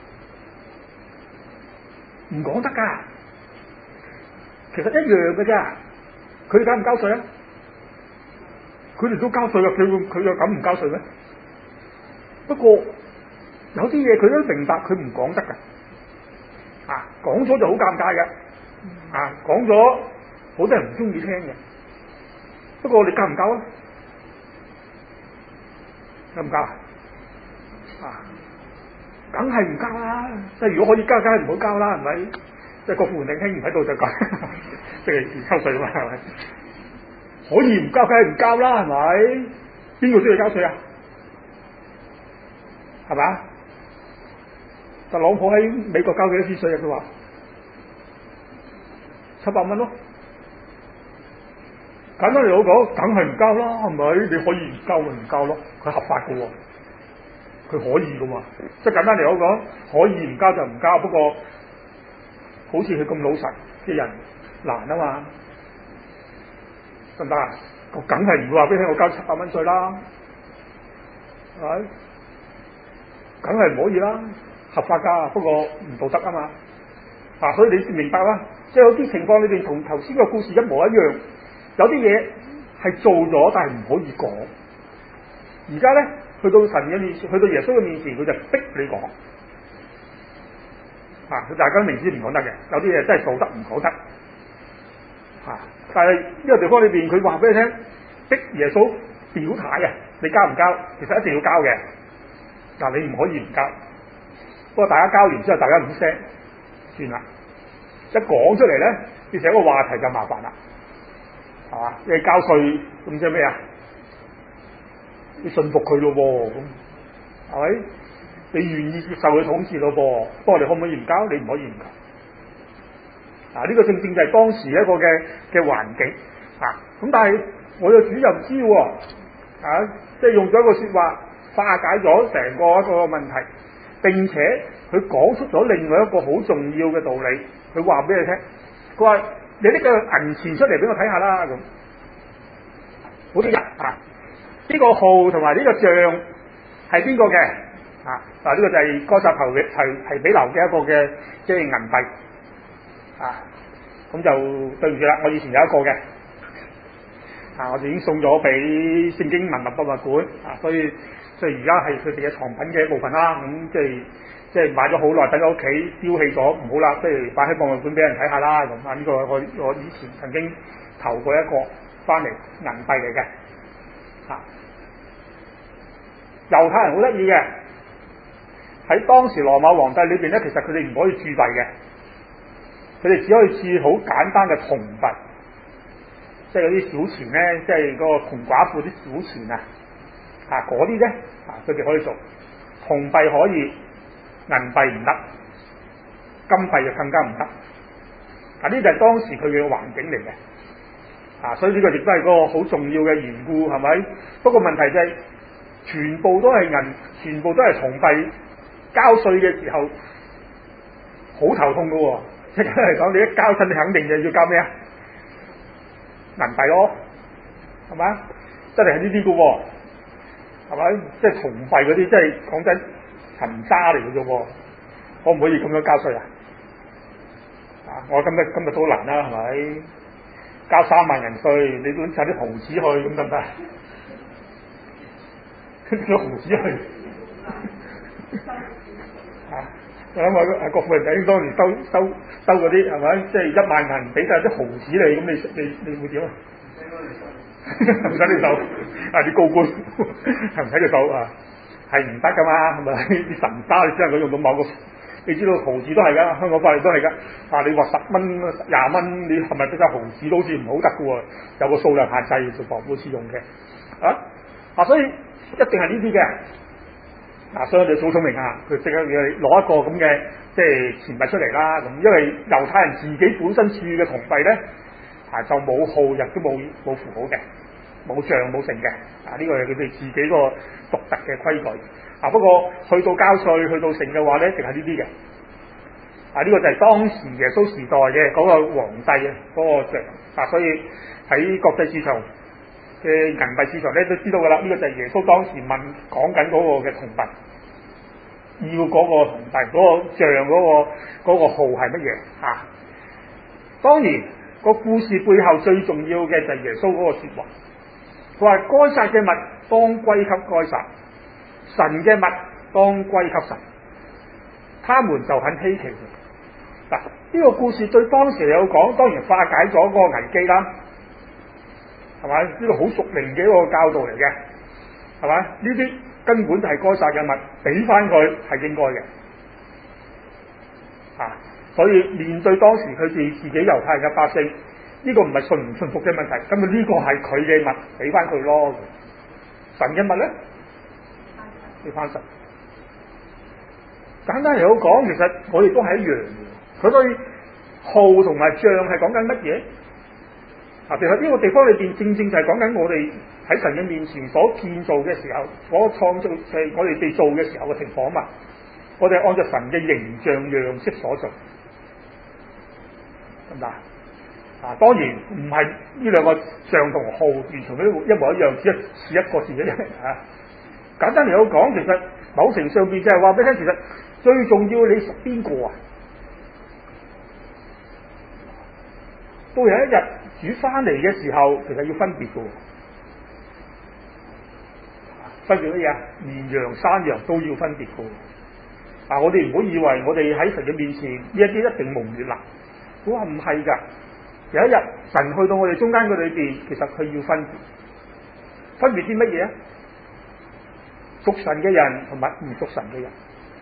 S1: 唔講得㗎。其實一樣㗎啫，佢哋交唔交稅啊？佢哋都交稅㗎，佢佢又敢唔交稅咩？不過有啲嘢佢都明白，佢唔講得㗎。啊，講咗就好尷尬嘅，啊，講咗好多人唔中意聽嘅。不過你交唔交啊？交唔交啊？啊，梗係唔交啦！即係如果可以交，梗係唔好交啦，係咪？即係國富定興唔喺度就講，即係抽稅嘛，係咪？可以唔交，梗係唔交啦，係咪？邊個需要交稅啊？係咪？特朗普喺美國交幾多次稅啊？佢話七百蚊咯。簡單嚟講，梗係唔交啦，係咪？你可以唔交咪唔交咯，佢合法嘅喎，佢可以嘅嘛。即係簡單嚟講，可以唔交就唔交。不過好似佢咁老實嘅人難啊嘛，得唔得啊？我梗係唔會話俾你聽，我交七百蚊稅啦，係咪？梗係唔可以啦。合法㗎，不過唔道德啊嘛，啊，所以你明白啦。即係有啲情況裏邊同頭先個故事一模一樣，有啲嘢係做咗，但係唔可以講。而家咧去到神嘅面前，去到耶穌嘅面前，佢就逼你講。啊，佢大家明知唔講得嘅，有啲嘢真係做得唔講得。啊，但係呢個地方裏邊，佢話俾你聽，逼耶穌表態啊，你交唔交？其實一定要交嘅，但係你唔可以唔交。不過大家交完之後，大家唔聲，算啦。一講出嚟咧，變成一個話題就麻煩啦，係嘛？你交稅咁即係咩啊？你信服佢咯噃，咁係咪？你願意接受佢統治咯噃？不過你可唔可以唔交？你唔可以唔交。啊，呢、這個正正就係當時一個嘅嘅環境啊。咁但係我嘅主又唔知喎，啊，即係用咗一個説話化解咗成個一個問題。並且佢講出咗另外一個好重要嘅道理，佢話俾你聽，佢話你拎個銀錢出嚟俾我睇下啦，咁好啲人啊，呢個號同埋呢個像係邊個嘅啊？嗱，呢個就係該撒頭嘅係係比流嘅一個嘅即係銀幣啊，咁就對唔住啦，我以前有一個嘅啊，我哋已經送咗俾聖經文物博物館啊，所以。所以而家係佢哋嘅藏品嘅一部分啦，咁、嗯、即係即係買咗好耐，等喺屋企丟棄咗，唔好啦，即係擺喺博物館俾人睇下啦。咁啊，呢、這個我我以前曾經投過一個翻嚟銀幣嚟嘅，嚇、啊。猶太人好得意嘅，喺當時羅馬皇帝裏邊咧，其實佢哋唔可以鑄幣嘅，佢哋只可以鑄好簡單嘅銅幣，即係嗰啲小錢咧，即係嗰個窮寡婦啲小錢啊。啊！嗰啲咧，啊，佢哋可以做銅幣可以，銀幣唔得，金幣就更加唔得。啊！呢就係當時佢嘅環境嚟嘅，啊，所以呢個亦都係個好重要嘅緣故，係咪？不過問題就係、是、全部都係銀，全部都係銅幣，交稅嘅時候好頭痛㗎喎。即係嚟講，你一交親，你肯定就要交咩啊？銀幣咯，係咪？真係係呢啲㗎喎。係咪？即係銅幣嗰啲，即係講真塵沙嚟嘅啫喎，可唔可以咁樣交稅啊？啊！我今日今日都難啦，係咪？交三萬銀稅，你都揾晒啲毫子去，咁得唔得？攞毫子去啊！我諗啊，國富人弟兄當年收收收嗰啲係咪？即係一萬銀俾晒啲毫子你，咁你你你會點啊？唔使你手啊！啲高官係唔使你手啊，係唔得噶嘛？係咪啲神沙你只能夠用到某個？你知道毫子都係噶，香港法律都係噶。啊，你話十蚊、廿蚊，你係咪俾晒毫子都好似唔好得噶喎？有個數量限制做防保使用嘅啊啊，所以一定係呢啲嘅。啊，所以你好聰明啊！佢即刻要攞一個咁嘅即係錢幣出嚟啦。咁因為猶太人自己本身鑄嘅銅幣咧。啊，就冇號，亦都冇冇符號嘅，冇像冇成嘅。啊，呢、這個係佢哋自己個獨特嘅規矩。啊，不過去到交稅，去到成嘅話咧，一定係呢啲嘅。 啊，呢、這個就係當時耶穌時代嘅嗰個皇帝啊，嗰、那個像啊，所以喺國際市場嘅銀幣市場咧都知道噶啦，呢、這個就係耶穌當時問講緊嗰個嘅銅幣，要嗰個銅幣嗰、那個像嗰、那個嗰、那個號係乜嘢啊？當然、那個故事背後最重要嘅就係耶穌嗰個說話，佢話該撒嘅物當歸給該撒，神嘅物當歸給神。他們就很稀奇嗱，呢、這個故事對當時有講，當然化解咗嗰個危機啦，係咪？呢個好屬靈嘅一個教導嚟嘅，係咪？呢啲根本就係該撒嘅物，俾翻佢係應該嘅，啊！所以面對當時佢哋自己猶太人嘅百姓，呢、這個唔係信唔信服嘅問題，根本呢個係佢嘅物，俾翻佢咯。神嘅物咧，俾翻神。簡單嚟講，其實我哋都係一樣嘅。佢對號同埋像係講緊乜嘢？啊，其實呢個地方裏邊正正就係講緊我哋喺神嘅面前所建造嘅時候，所創造係我哋哋做嘅時候嘅情況嘛。我哋按照神嘅形象樣式所做，得唔得？啊，當然唔係呢兩個像同號完全都一模一樣，只係似一個字嘅啫。啊，簡單嚟講，其實某程度上邊就係話俾你聽，其實最重要你屬邊個啊？到有一日主翻嚟嘅時候，其實要分別嘅，分別乜嘢啊？綿羊、山羊都要分別嘅。啊，我哋唔好以為我哋喺神嘅面前呢一啲一定蒙悅納，我話唔係㗎。有一日神去到我哋中間嘅裏邊，其實佢要分別，分別啲乜嘢啊？屬神嘅人同埋唔屬神嘅人。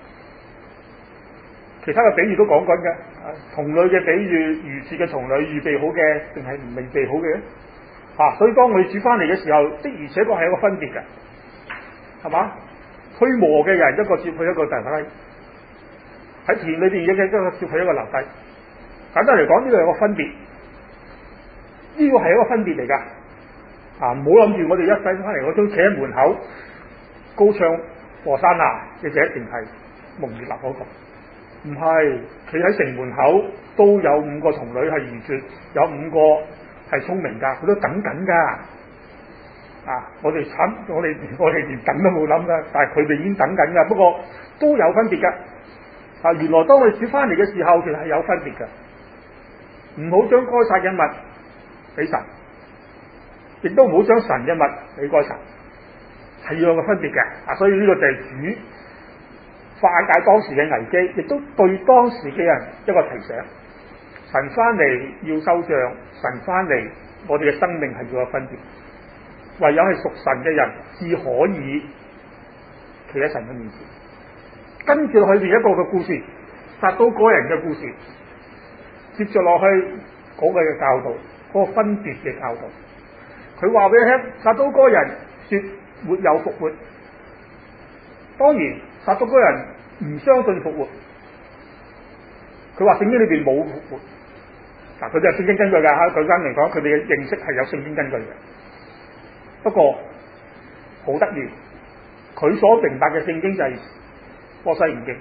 S1: 其他嘅比喻都講緊嘅，童女嘅比喻，愚拙嘅童女預備好嘅定係唔未備好嘅？啊，所以當我哋主翻嚟嘅時候，的而且確係一個分別嘅，係嘛？推磨嘅人一個接佢一個掉低，喺田裏邊嘅一個接佢一個留低。簡單嚟講，呢個係個分別，呢個係一個分別嚟㗎。啊，唔好諗住我哋一世翻嚟，我都企喺門口高唱和散那，你就一定係蒙悅納嗰個。唔係，企喺城門口都有五個童女係愚拙，有五個係聰明㗎，佢都等緊㗎。啊，我哋慘，我哋我哋連等都冇諗㗎，但係佢哋已經等緊㗎。不過都有分別㗎。啊，原來當我哋主翻嚟嘅時候，其實係有分別㗎。唔好將該撒嘅物俾神，亦都唔好將神嘅物俾該神，係要有個分別嘅。啊，所以呢個就係主化解當時嘅危機，亦都對當時嘅人一個提醒。神翻嚟要收賬，神翻嚟我哋嘅生命係要有分別。唯有係屬神嘅人，至可以企喺神嘅面前。跟住落去另一個嘅故事，撒都該人嘅故事。接住落去嗰個嘅教導，嗰、那個分別嘅教導。佢話俾你聽，撒都該人說沒有復活。當然，撒都該人唔相信復活。佢話聖經裏邊冇復活。嗱，佢哋係聖經根據㗎嚇。舉翻嚟講，佢哋嘅認識係有聖經根據嘅。不過好得意，佢所明白嘅聖經就係摩西五經。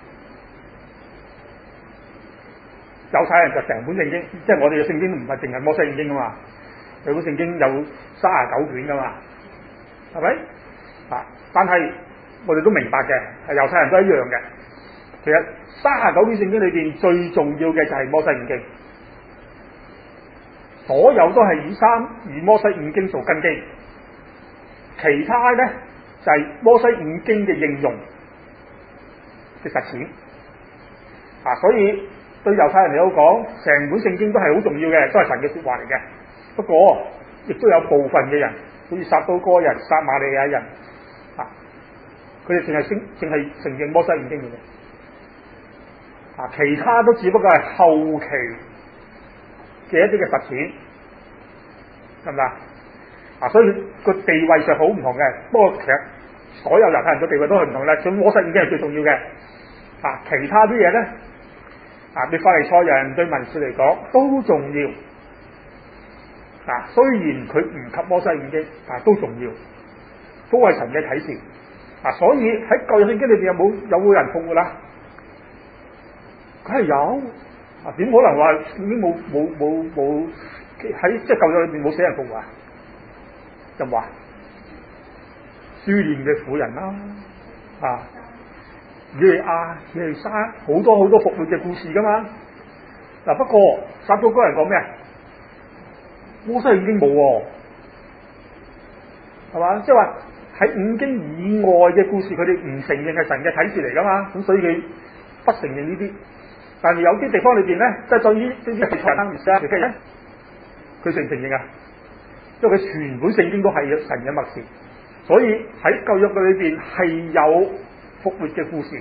S1: 猶太人就成本聖經，即係我哋嘅聖經唔係淨係摩西五經㗎嘛。佢本聖經有三十九卷㗎嘛，係咪？啊，但係我哋都明白嘅，係猶太人都一樣嘅。其實三十九卷聖經裏邊最重要嘅就係摩西五經，所有都係以三以摩西五經做根基。其他咧就係、是、摩西五經嘅應用嘅實踐啊，所以對猶太人嚟講，成本聖經都係好重要嘅，都係神嘅說話嚟嘅。不過亦都有部分嘅人，好似撒都該人、撒瑪利亞人啊，佢哋淨係承淨係承認摩西五經嘅啫，啊，其他都只不過係後期嘅一啲嘅實踐，係咪啊？啊，所以個地位上好唔同嘅。不過其實所有猶太人嘅地位都係唔同啦。咁摩西五經係最重要嘅。啊，其他啲嘢咧，啊，對法利賽人對文士嚟講都重要。啊，雖然佢唔及摩西五經，但係都重要，都係神嘅啟示。啊，所以喺舊約聖經裏邊有冇有冇人復活啦？ 梗係有啊！點可能話已經冇冇冇冇喺即係舊約裏邊冇死人復活啊？就話書念嘅婦人啦，啊，以利亞、以利沙好多好多復活嘅故事噶嘛。嗱、啊，不過撒都該人講咩啊？摩西已經冇喎，係嘛？即係話喺五經以外嘅故事，佢哋唔承認係神嘅啟示嚟噶嘛，咁所以佢不承認呢啲。但係有啲地方裏邊咧，即係對於呢啲係神唔識嘅咧，佢承唔承認啊？因為佢全本聖經都係神嘅默示，所以喺舊約嘅裏邊係有復活嘅故事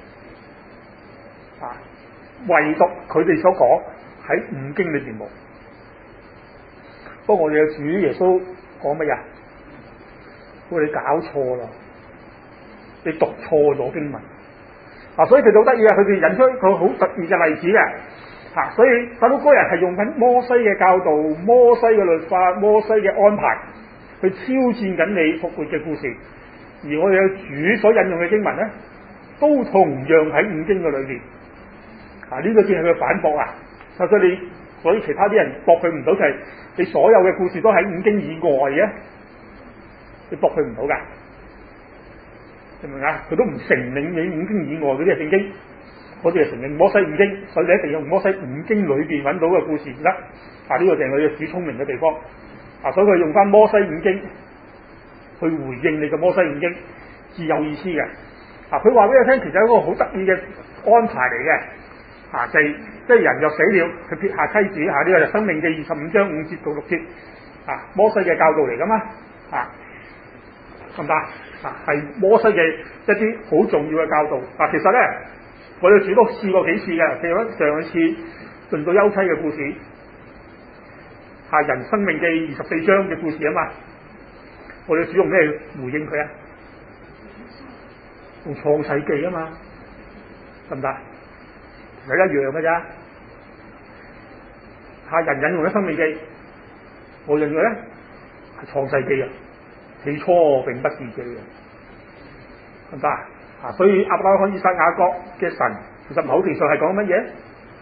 S1: 啊，唯獨佢哋所講喺五經裏邊冇。不過我哋嘅主耶穌講乜嘢？我哋搞錯啦，你讀錯咗經文。啊，所以佢好得意啊！佢哋引出一個好特別嘅例子嘅，嚇、啊，所以撒都該人係用緊摩西嘅教導、摩西嘅律法、摩西嘅安排去挑戰緊你復活嘅故事，而我哋嘅主所引用嘅經文咧，都同樣喺五經嘅裏邊。啊，呢、這個正係佢反駁啊！所以你，所以其他啲人駁佢唔到，就係你所有嘅故事都喺五經以外嘅，你駁佢唔到㗎。明唔明啊？佢都唔承認你五經以外嗰啲係聖經，我哋係承認摩西五經，所以你一定要用摩西五經裏邊揾到嘅故事先得。啊，呢、這個就係佢嘅主聰明嘅地方。啊，所以佢用翻摩西五經去回應你嘅摩西五經，至有意思嘅。啊，佢話俾你聽，其實係一個好得意嘅安排嚟嘅。啊，就係即係人若死了，佢撇下妻子。嚇、啊，呢、這個就申命記二十五章五節到六節。啊，摩西嘅教導嚟噶嘛？啊，得唔得？啊，係摩西嘅一啲好重要嘅教導。嗱、啊，其實咧，我哋主都試過幾次嘅。譬如上次論到休妻嘅故事，係人申命記二十四章嘅故事啊嘛。我哋主用咩回應佢啊？用創世記啊嘛，得唔得？係一樣嘅咋。係人引用咗申命記，我引用咧係創世記啊。起初並不是這樣，得唔得啊？所以亞伯拉罕、以撒、雅各嘅神，其實某程度上係講乜嘢？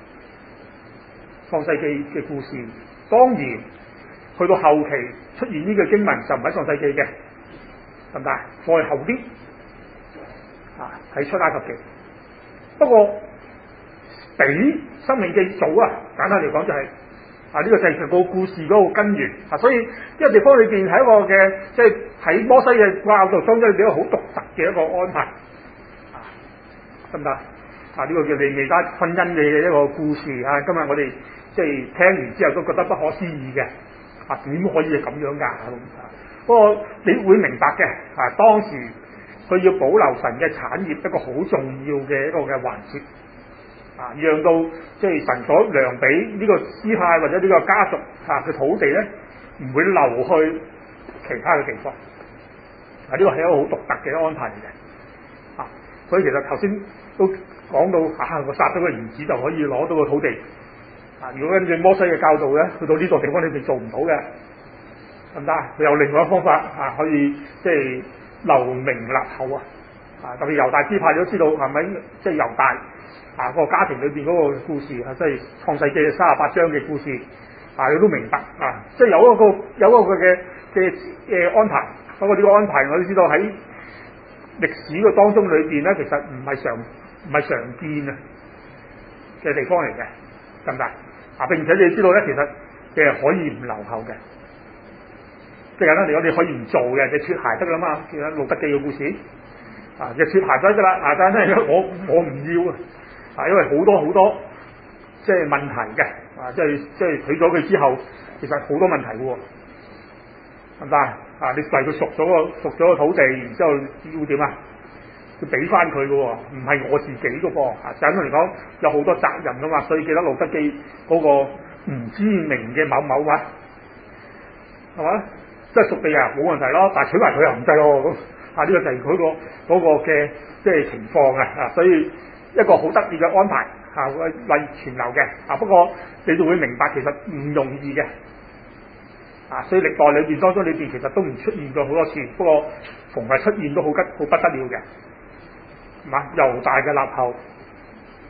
S1: 創世記嘅故事。當然，去到後期出現呢個經文就唔係創世記嘅，得唔得？再後啲啊，係出埃及記。不過比申命記早啊，簡單嚟講就係、是。啊！呢、這個就係個故事嗰個根源啊，所以呢個地方裏邊係一個嘅，即係喺摩西嘅教導當中，一個好獨特嘅一個安排啊，得唔得？啊，呢、這個叫利未家婚姻嘅一個故事啊。今日我哋即係聽完之後都覺得不可思議嘅啊，點可以係咁樣㗎？不過你會明白嘅啊，當時佢要保留神嘅產業，一個好重要嘅一個嘅環節。啊，讓到即係神所量俾呢個支派或者呢個家族啊嘅土地咧，唔會流去其他嘅地方。啊，呢個係一個好獨特嘅安排嚟嘅。啊，所以其實頭先都講到啊，我殺咗個兒子就可以攞到個土地。啊，如果跟住摩西嘅教導咧，去到呢個地方你哋做唔到嘅，得唔得？佢有另外一個方法啊，可以即係留名立後啊。啊，特別猶大支派你都知道係咪？即係猶大。啊！個家庭裏邊嗰個故事啊，即係創世記三十八章嘅故事，啊，你都明白啊！即係有一個有一個嘅嘅嘅安排。不過呢個安排我都知道喺歷史嘅當中裏邊咧，其實唔係常唔係常見啊嘅地方嚟嘅，得唔得？啊！並且你知道咧，其實嘅可以唔留後嘅，即係簡單嚟講，你可以唔做嘅，你脫鞋得啦嘛。記得路得記嘅故事啊，你脫鞋得㗎啦。啊，但係我我唔要啊！啊，因為好多好多即係問題嘅，啊，即係即係娶咗佢之後，其實好多問題嘅喎，係咪啊？啊，你為佢贖咗個贖咗個土地，然之後要點啊？要俾翻佢嘅喎，唔係我自己嘅噃。啊，簡單嚟講，有好多責任㗎嘛，所以記得路得記嗰個唔知名嘅某某啊，係嘛？即係贖地啊，冇問題咯，但係娶埋佢又唔制咯咁。啊，呢、這個就係佢、那個嗰、那個嘅即係情況啊，啊，所以。一個好得意嘅安排嚇，為存留嘅啊。不過你就會明白，其實唔容易嘅啊。所以歷代裏邊當中裏邊其實都唔出現過好多次。不過逢係出現都好吉好不得了嘅，係嘛？猶大嘅立後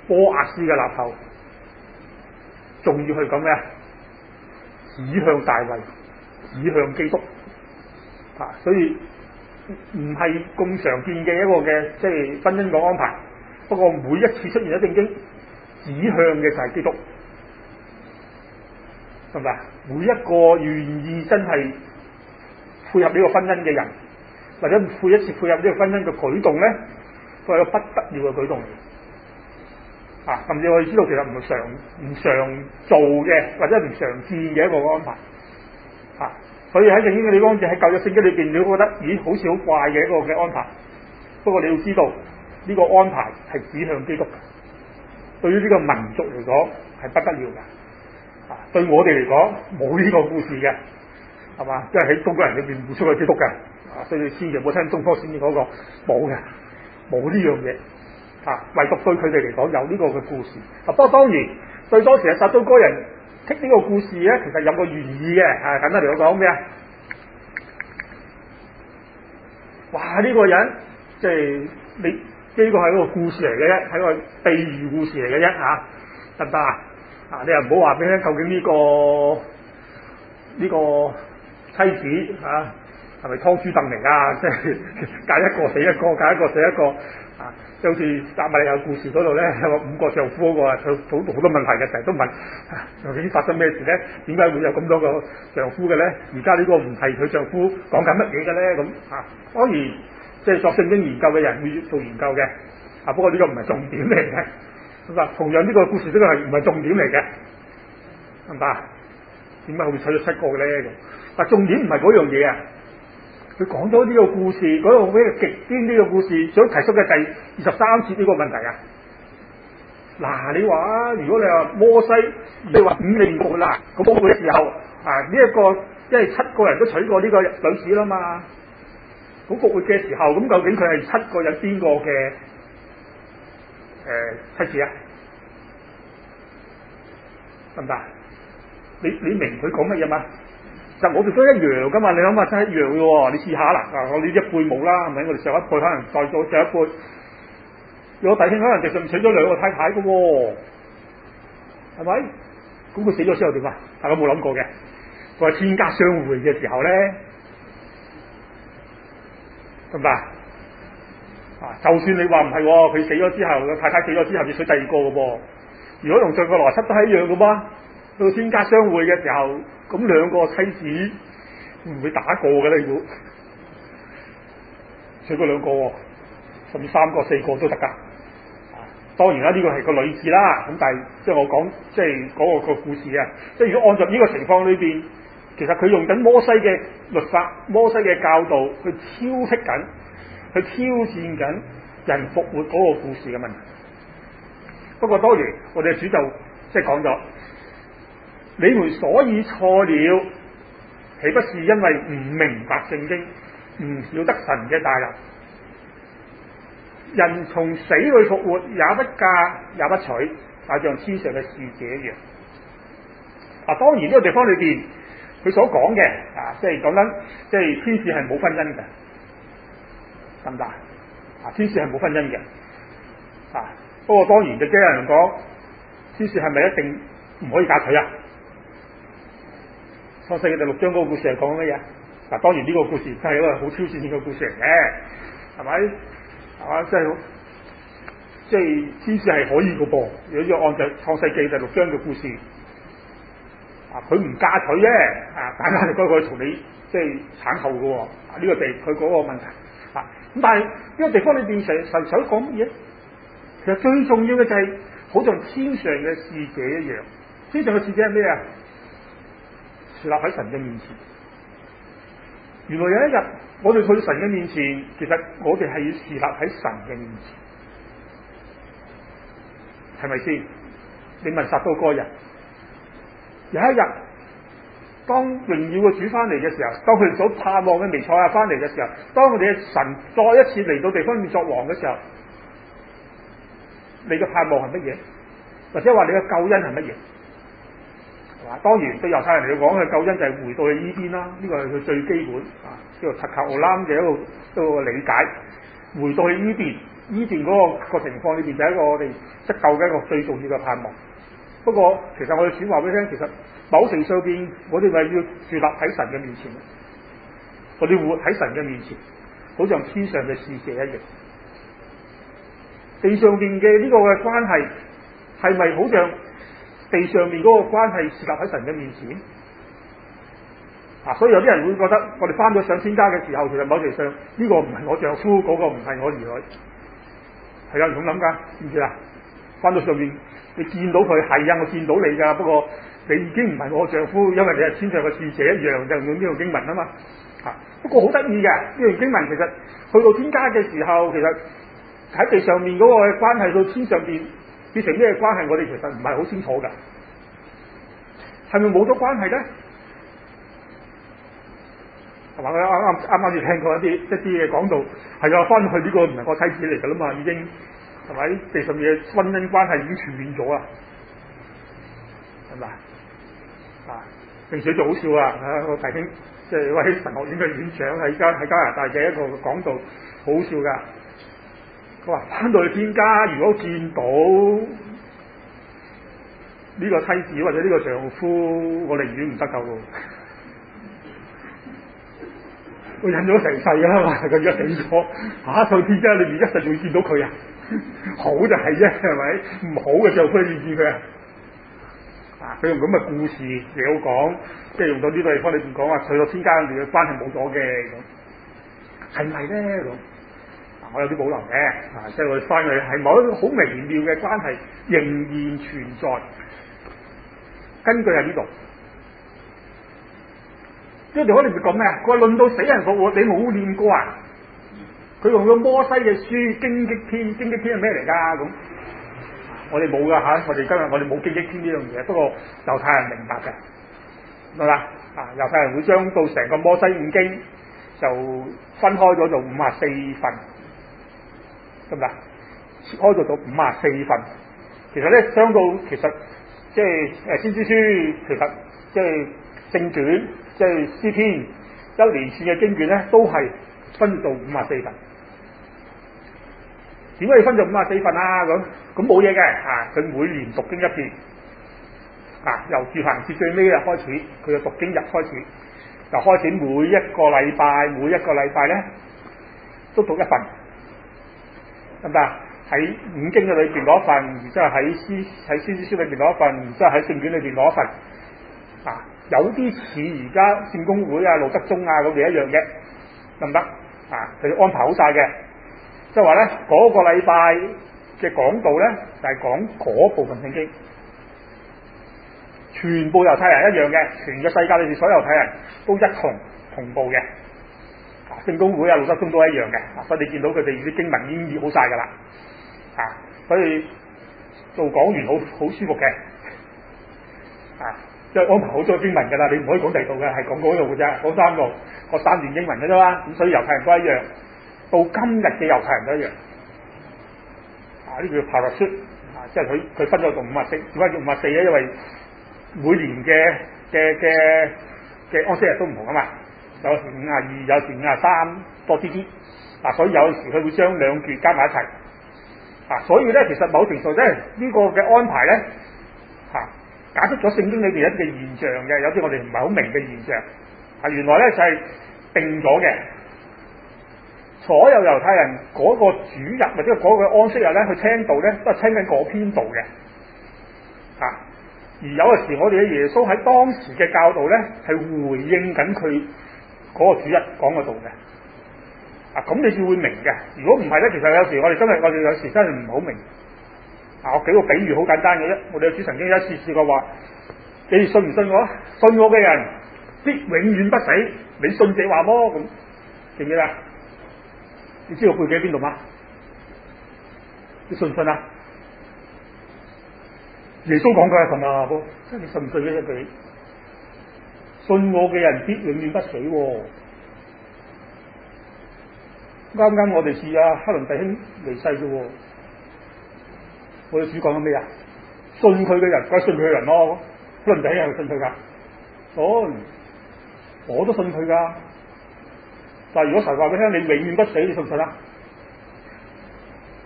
S1: 波亞斯嘅立後，仲要去講咩啊？指向大衛，指向基督啊！所以唔係咁常見嘅一個嘅即係婚姻嘅安排。不過每一次出現喺聖經，指向嘅就係基督，係咪啊？每一個願意真係配合呢個婚姻嘅人，或者配一次配合呢個婚姻嘅舉動咧，都係一個不得了嘅舉動嚟啊！甚至我哋知道其實唔常唔常做嘅，或者唔常見嘅一個安排啊！所以喺聖經嘅地方，就喺舊約聖經裏邊，你都覺得咦好似好怪嘅一個嘅安排。不過你要知道，呢個安排係指向基督嘅，對於呢個民族嚟講係不得了嘅。啊，對我哋嚟講冇呢個故事嘅，係嘛？即係喺中國人裏邊活出嘅基督嘅。啊，所以你千祈唔好聽中科先至嗰個冇嘅，冇呢樣嘢。啊，唯獨對佢哋嚟講有呢個嘅故事。啊，不過當然對當時嘅撒都該人剔呢個故事咧，其實有個原意嘅。啊，簡單嚟講咩啊？哇！呢、這個人即係你呢個係一個故事嚟嘅啫，係一個比喻故事嚟嘅啫嚇，得唔得啊？啊，你又唔好話俾佢聽，究竟呢、這個呢、這個妻子嚇係咪湯豬凳嚟啊？即係嫁一個死一個，嫁一個死一個啊！即係好似撒瑪利亞故事嗰度咧，有個五個丈夫嗰個啊，佢好好多問題嘅，成日都問究竟發生咩事咧？點解會有咁多個丈夫嘅咧？而家呢個唔係佢丈夫講緊乜嘢嘅咧？咁啊，當然即係作聖經研究嘅人會做研究嘅啊。不過呢個唔係重點嚟嘅，咁啊，同樣呢個故事呢個係唔係重點嚟嘅，得唔得啊？點解會娶咗七個嘅咧？咁但重點唔係嗰樣嘢啊！佢講咗呢個故事，嗰、那個咩極端呢個故事，想提出嘅第二十三節呢個問題啊！嗱，你話如果你話摩西，你話五年復活啦，咁復活嘅時候啊，呢、這、一個即係七個人都娶過呢個女子啦嘛，咁復活嘅時候，咁究竟佢係七個人邊個嘅誒妻子啊？得唔得？你你明佢講乜嘢嘛？其實我哋都一樣噶嘛，你諗下真係一樣嘅喎，你試下啦，嗱我哋一輩冇啦，係咪？我哋上一輩可能再做上一輩，有個弟兄可能直情娶咗兩個太太嘅喎，係咪？咁佢死咗之後點啊？大家冇諗過嘅，佢話天家相會嘅時候咧，得唔得啊？就算你話唔係，佢死咗之後，個太太死咗之後要娶第二個嘅噃，如果同上個邏輯都係一樣嘅噃，到天家相會嘅時候。咁兩個妻子會唔會打過嘅咧？如果娶過兩個，甚至三個、四個都得㗎。當然啦，呢、這個係個女子啦。咁但係即係我講，即係嗰個個故事啊。即係如果按照呢個情況裏邊，其實佢用緊摩西嘅律法、摩西嘅教導去挑剔緊、去挑戰緊人復活嗰個故事嘅問題。不過當然，我哋嘅主就即係講咗。你們所以錯了，豈不是因為唔明白聖經，唔曉得神嘅大能？人從死裏復活，也不嫁也不娶，但像天上嘅使者一樣。啊，當然呢個地方裏邊，佢所講嘅啊，即係講緊，即係天使係冇婚姻嘅，得唔得？啊，天使係冇婚姻嘅。啊，不過當然就即係有人講，天使係咪一定唔可以嫁娶啊？創世記第六章嗰個故事係講乜嘢？嗱，當然呢個故事真係一個好挑戰性嘅故事嚟嘅，係咪？係嘛，即係即係天使係可以嘅噃。如果要按照創世記第六章嘅故事，啊，佢唔嫁娶啫，啊，簡單嚟講佢同你即係產後嘅喎。啊，呢個地佢嗰個問題。啊，咁但係呢個地方裏邊成神想講乜嘢？其實最重要嘅就係、是、好像天上嘅使者一樣。天上嘅使者係咩啊？設立喺神嘅面前，原來有一日我哋去神嘅面前，其實我哋係要設立喺神嘅面前，係咪先？你問撒都該人，有一日當榮耀嘅主翻嚟嘅時候，當佢哋所盼望嘅彌賽亞翻嚟嘅時候，當我哋嘅神再一次嚟到地方面作王嘅時候，你嘅盼望係乜嘢？或者話你嘅救恩係乜嘢？當然對猶太人嚟講嘅救恩就係回到去呢邊啦，呢、這個係佢最基本啊，叫做塔卡奧蘭嘅一個一個理解。回到去呢邊呢段嗰、那個、個情況裏邊就係一個我哋得救嘅一個最重要嘅盼望。不過其實我哋主話俾你聽，其實某程度上邊我哋咪要樹立喺神嘅面前，我哋活喺神嘅面前，好似天上嘅使者一樣。地上邊嘅呢個嘅關係係咪好像地上面嗰個關係樹立喺神嘅面前？啊，所以有啲人會覺得我哋翻咗上天家嘅時候，其實某程度上呢、這個唔係我丈夫，嗰、那個唔係我兒女，係有人咁諗噶，知唔知啊？翻到上面你見到佢係啊，我見到你噶，不過你已經唔係我丈夫，因為你係天上嘅使者一樣，就用呢個經文啊嘛。啊，不過好得意嘅呢段經文，其實去到天家嘅時候，其實喺地上面嗰個關係到天上邊變成咩關係，我哋其實唔係好清楚噶。係咪冇咗關係咧？係嘛？我啱啱啱啱要聽過一啲一啲嘅講道，係啊，翻去呢個唔係我妻子嚟噶啦嘛，已經係咪？地上面嘅婚姻關係已經全面咗啦，係咪啊？並且就好笑啊！啊，我弟兄即係位神學院嘅院長喺加喺加拿大嘅一個講道，好笑噶。佢話翻到去天家，如果見到呢個妻子或者呢個丈夫，我寧願唔得救喎。我忍咗成世噶啦嘛，佢而家死咗，嚇上天家裏面一世仲會見到佢啊！好就係啫，係咪？唔好嘅就唔會見佢啊！啊，佢用咁嘅故事嚟好講，即係用到呢個地方裏邊講話，去到天家裏面嘅關係冇咗嘅咁，係咪咧咁？啊，我有啲保留嘅，啊，即係我哋翻去係某一個好微妙嘅關係仍然存在。根據喺呢度。呢條我哋咪講咩啊？佢話論到死人復活，你冇念過啊？佢用咗摩西嘅書《荊棘篇》，《荊棘篇》係咩嚟㗎？咁我哋冇㗎嚇，我哋今日我哋冇《荊棘篇》呢樣嘢。不過猶太人明白嘅，係嘛？啊，猶太人會將到成個摩西五經就分開咗做五十四份，得唔得？切開咗做五十四份。其實咧，相到其實即係誒先知書，其實即係聖卷。即係詩篇一連串嘅經卷咧，都係分做五十四份。點解要分做五十四份啊？咁咁冇嘢嘅嚇，佢、啊、每年讀經一遍。啊，由住棚節最尾日開始，佢嘅讀經日開始，就開始每一個禮拜，每一個禮拜咧都讀一份，得唔得？喺五經嘅裏邊攞一份，然之後喺詩喺先知書裏邊攞一份，然之後喺聖卷裏邊攞一份。啊！有啲似而家聖公會啊、路德宗啊嗰啲一樣嘅，得唔得？啊，佢安排好晒嘅，即係話咧嗰個禮拜嘅講道咧就係、是、講嗰部分聖經，全部猶太人一樣嘅，全個世界裏邊所有猶太人都一同同步嘅。啊，聖公會啊、路德宗都一樣嘅，啊，所以你見到佢哋啲經文已經譯好晒㗎啦，啊，所以做講員好好舒服嘅，啊。即係安排好咗經文㗎啦，你唔可以講第度嘅，係講嗰度嘅啫，嗰三個嗰三段經文嘅啫嘛。咁所以猶太人都一樣，到今日嘅猶太人都一樣。啊，呢叫 parashut 啊，即係佢佢分咗做五十四，點解叫五十四咧？因為每年嘅嘅嘅嘅安息日都唔同啊嘛，有時五十二，有時五十三多啲啲。嗱、啊，所以有時佢會將兩段加埋一齊。啊，所以咧，其實某程度咧，呢個嘅安排咧，嚇、啊。解釋咗聖經裏邊一啲嘅現象嘅，有啲我哋唔係好明嘅現象，係原來咧就係、是、定咗嘅。所有猶太人嗰個主日或者嗰個安息日咧，去聽道咧都係聽緊嗰篇道嘅。啊，而有陣時我哋嘅耶穌喺當時嘅教導咧，係回應緊佢嗰個主日講嘅道嘅。啊，咁你先會明嘅。如果唔係咧，其實有時我哋真係我哋有時真係唔好明。啊！我舉個比喻好簡單嘅啫，我哋主曾經有一次試過話：你哋信唔信我？信我嘅人必永遠不死。你信這話麼？咁記唔記得？你知道背景喺邊度嗎？你信唔信啊？耶穌講嘅係咁啊，噃，即係你信唔信呢一句？信我嘅人必永遠不死。啱啱我哋試啊，克倫弟兄離世啫。我哋主講緊咩啊？信佢嘅人，梗係信佢嘅人咯。可能第一日信佢噶，信，我都信佢噶。但係如果神話俾你聽，你永遠不死，你信唔信啊？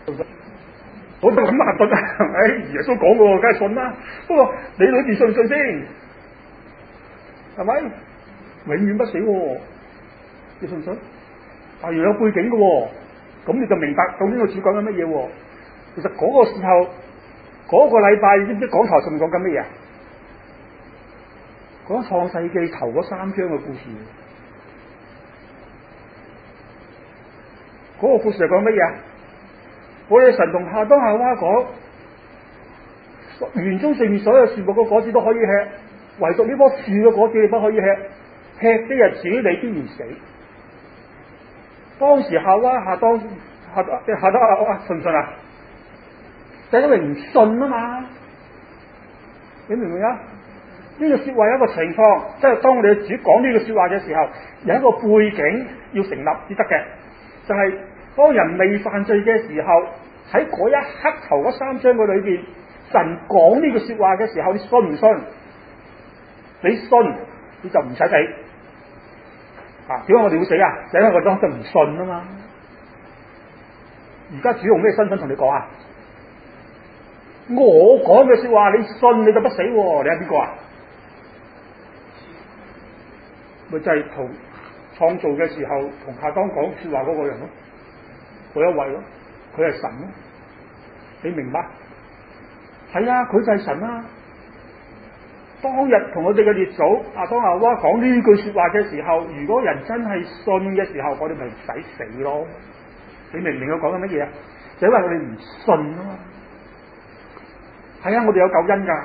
S1: 我都咁難信啊！唉，耶穌講嘅，梗係信啦。不過你裏邊信唔信先？係咪？永遠不死喎，你信唔信？但係要有背景嘅喎，咁你就明白究竟個主講緊乜嘢喎？其實嗰個時候，嗰、那個禮拜，知唔知講台上面講緊乜嘢？講創世記頭嗰三章嘅故事。嗰、那個故事係講乜嘢？我哋神同亞當夏娃講，園中上面所有樹木嘅果子都可以吃，唯獨呢棵樹嘅果子你不可以吃，吃的日子你必然死。當時夏娃夏當夏當夏當夏娃信唔信啊？就係因為唔信啊嘛，你明唔明啊？呢、這個說話有一個情況，即係當我哋嘅主講呢個說話嘅時候，有一個背景要成立先得嘅，就係、是、當人未犯罪嘅時候，喺嗰一刻頭嗰三章嘅裏邊，神講呢個說話嘅時候，你信唔信？你信你就唔使死啊！點解我哋會死啊？就因為我當時唔信啊嘛。而家主用咩身份同你講啊？我講嘅說話，你信你就不死喎。你係邊個啊？咪就係同創造嘅時候同亞當講說話嗰個人咯，嗰一位咯，佢係神咯。你明白？係啊，佢就係神啦。當日同我哋嘅列祖亞當夏娃講呢句說話嘅時候，如果人真係信嘅時候，我哋咪唔使死咯。你明唔明我講緊乜嘢啊？就因為我哋唔信啊嘛。係啊，我哋有救恩噶，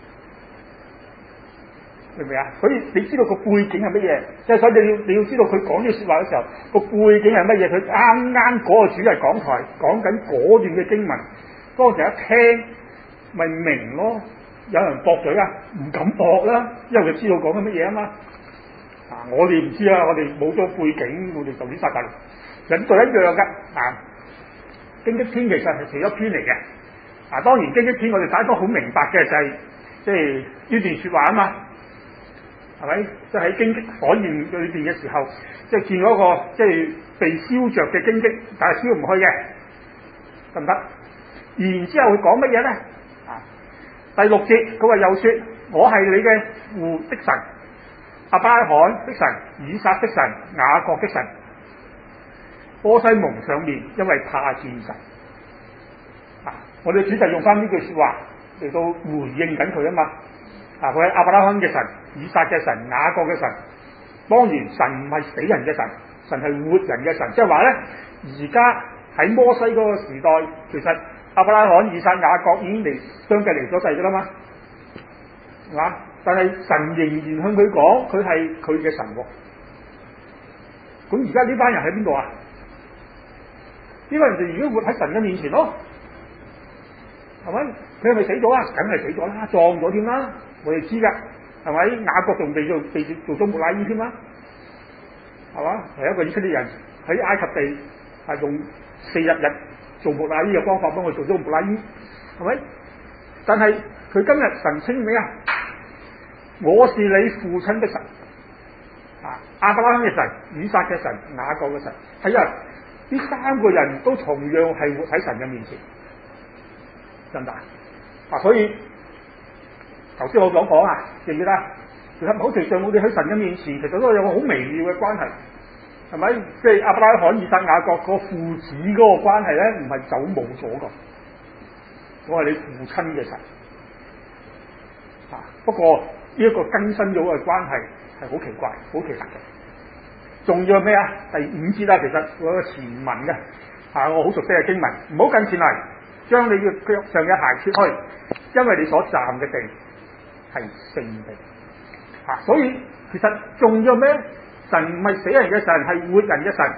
S1: 明唔明啊？所以你知道個背景係乜嘢？即係所以你要你要知道佢講呢句說話嘅時候，個背景係乜嘢？佢啱啱嗰個主日講台講緊嗰段嘅經文，當時一聽咪明咯。有人駁嘴啊，唔敢駁啦，因為佢知道講緊乜嘢啊嘛。啊，我哋唔知啊，我哋冇咗背景，我哋就亂殺大陸。人就一樣噶。啊，荊棘篇其實係其中一篇嚟嘅。啊，當然荊棘篇我哋大家都好明白嘅，就係即係呢段說話啊嘛，係咪？即係喺荊棘火焰裏邊嘅時候，即係見到一個即係被燒着嘅荊棘，但係燒唔開嘅，得唔得？然之後佢講乜嘢咧？啊，第六節佢話又說：我係你嘅父的神，亞伯拉罕的神，以撒的神，雅各的神。波西蒙上面，因為怕見神。啊，我哋主就用翻呢句說話嚟到回應緊佢啊嘛。啊，佢係亞伯拉罕嘅神，以撒嘅神，雅各嘅神。當然神唔係死人嘅神，神係活人嘅神。即係話咧，而家喺摩西嗰個時代，其實亞伯拉罕、以撒、雅各已經嚟相繼嚟咗世噶啦嘛，係嘛？但係神仍然向佢講，佢係佢嘅神。咁而家呢班人喺邊度啊？呢班人就已經活喺神嘅面前咯，係咪？佢係咪死咗啊？梗係死咗啦，撞咗添啦，我哋知噶，係咪？雅各仲被做被做咗木乃伊添啦，係嘛？係一個以色列人喺埃及地係用四日日做木乃伊嘅方法幫佢做咗個木乃伊，係咪？但係佢今日神稱咩啊？我是你父親的神，啊，亞伯拉罕嘅神、以撒嘅神、雅各嘅神，係啊，呢三個人都同樣係活喺神嘅面前，得唔得？啊，所以頭先我講講啊，記唔記得？其實某程度上我哋喺神嘅面前，其實都有個好微妙嘅關係，係咪？即係亞伯拉罕、以撒、雅各個父子嗰個關係咧，唔係走冇咗噶，我係你父親嘅神，啊，不過呢一個更新咗嘅關係係好奇怪、好奇特嘅。仲要咩啊？第五節啦，其實嗰個前文嘅，啊，我好熟悉嘅經文，唔好近前嚟，將你嘅腳上嘅鞋脫去，因為你所站嘅地係聖地。啊，所以其實仲要咩？神唔係死人嘅神，係活人嘅神。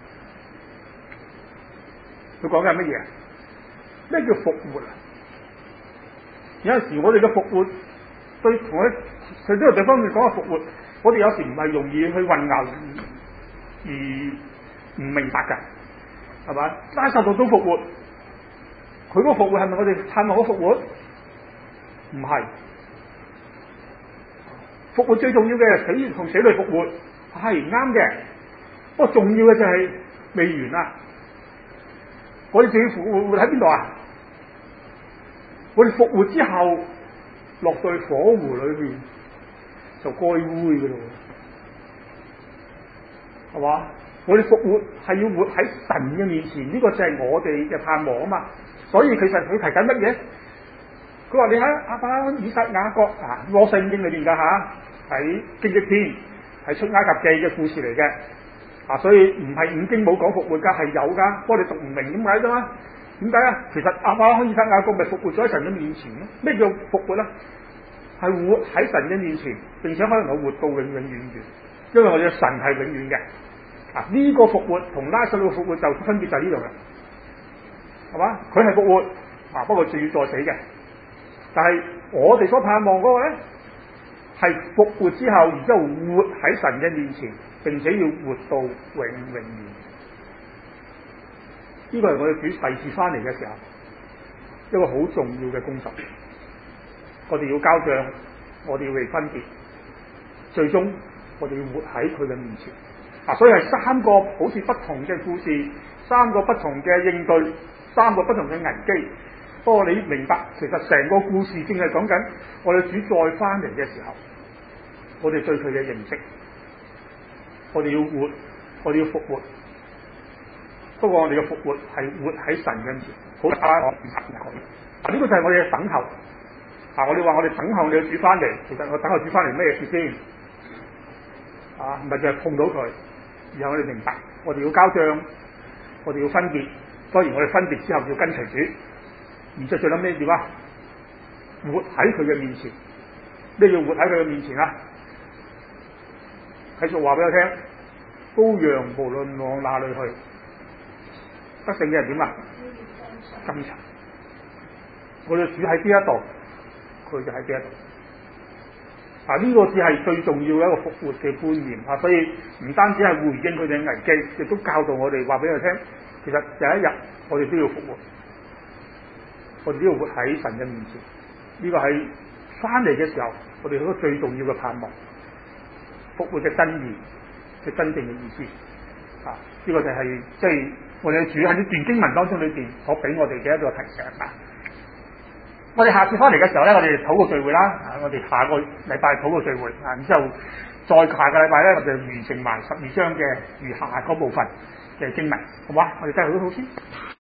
S1: 佢講緊乜嘢？咩叫復活啊？有陣時我哋嘅復活對同佢佢呢個地方面講嘅復活，我哋有時唔係容易去混淆而唔明白㗎，係嘛？拉撒路都復活，佢嗰個復活係咪我哋盼望嗰復活？唔係，復活最重要嘅係死同死裏復活係啱嘅，不過重要嘅就係未完啦。 我哋仲要復活喺邊度啊？我哋復活之後落到火湖裏邊就該煨噶咯，係嘛？我哋復活係要活喺神嘅面前，呢、這個就係我哋嘅盼望啊嘛。所以其實佢提緊乜嘢？佢話你喺亞伯拉罕、以撒、雅各啊，攞聖經裏邊噶吓，喺經歷篇，係出埃及記嘅故事嚟嘅啊，所以唔係五經冇講復活噶，係有噶，不過你讀唔明點解啫嘛？點解啊？其實亞伯拉罕、以撒、雅各咪復活咗喺神嘅面前咯。咩叫復活咧？係活喺神嘅面前，並且可能係活到永永遠遠，因為我哋嘅神係永遠嘅啊。呢、這個復活同拉撒路嘅復活就分別就喺呢度嘅，係嘛？佢係復活啊，不過仲要再死嘅。但係我哋所盼望嗰個咧，係復活之後，然之後活喺神嘅面前，並且要活到永永遠遠。呢、這個係我哋主第二次翻嚟嘅時候，一個好重要嘅工作。我哋要交賬，我哋要嚟分別，最終我哋要活喺佢嘅面前。啊，所以係三個好似不同嘅故事，三個不同嘅應對，三個不同嘅危機。不過你明白，其實成個故事正係講緊我哋主再翻嚟嘅時候，我哋對佢嘅認識，我哋要活，我哋要復活。不過我哋嘅復活係活喺神嘅面前，好大我唔察覺。啊，呢個就係我哋嘅等候。啊，我哋話我哋等候你嘅主翻嚟，其實我等候主翻嚟咩事先？啊，唔係淨係碰到佢，然後我哋明白，我哋要交賬，我哋要分別。當然我哋分別之後要跟隨主。然之後最諗咩點啊？活喺佢嘅面前，咩叫活喺佢嘅面前啊？繼續話俾我聽，羔羊無論往哪裏去，得勝嘅人點啊？跟隨。我哋主喺邊一度，佢就喺邊一度。啊，呢、這個只係最重要嘅一個復活嘅觀念啊！所以唔單止係回應佢哋嘅危機，亦都教導我哋話俾佢聽，其實有一日我哋都要復活。我哋都要活喺神嘅面前，呢、這個係翻嚟嘅時候，我哋嗰個最重要嘅盼望，復活嘅真義嘅真正嘅意思啊！呢、這個就係即係我哋主喺呢段經文當中裏邊所俾我哋嘅一個提醒啊！我哋下次翻嚟嘅時候咧，我哋禱告聚會啦，啊！我哋下個禮拜禱告聚會啊，然之後再下個禮拜咧，我哋完成埋十二章嘅餘下嗰部分嘅經文，好嘛？我哋真係好好先。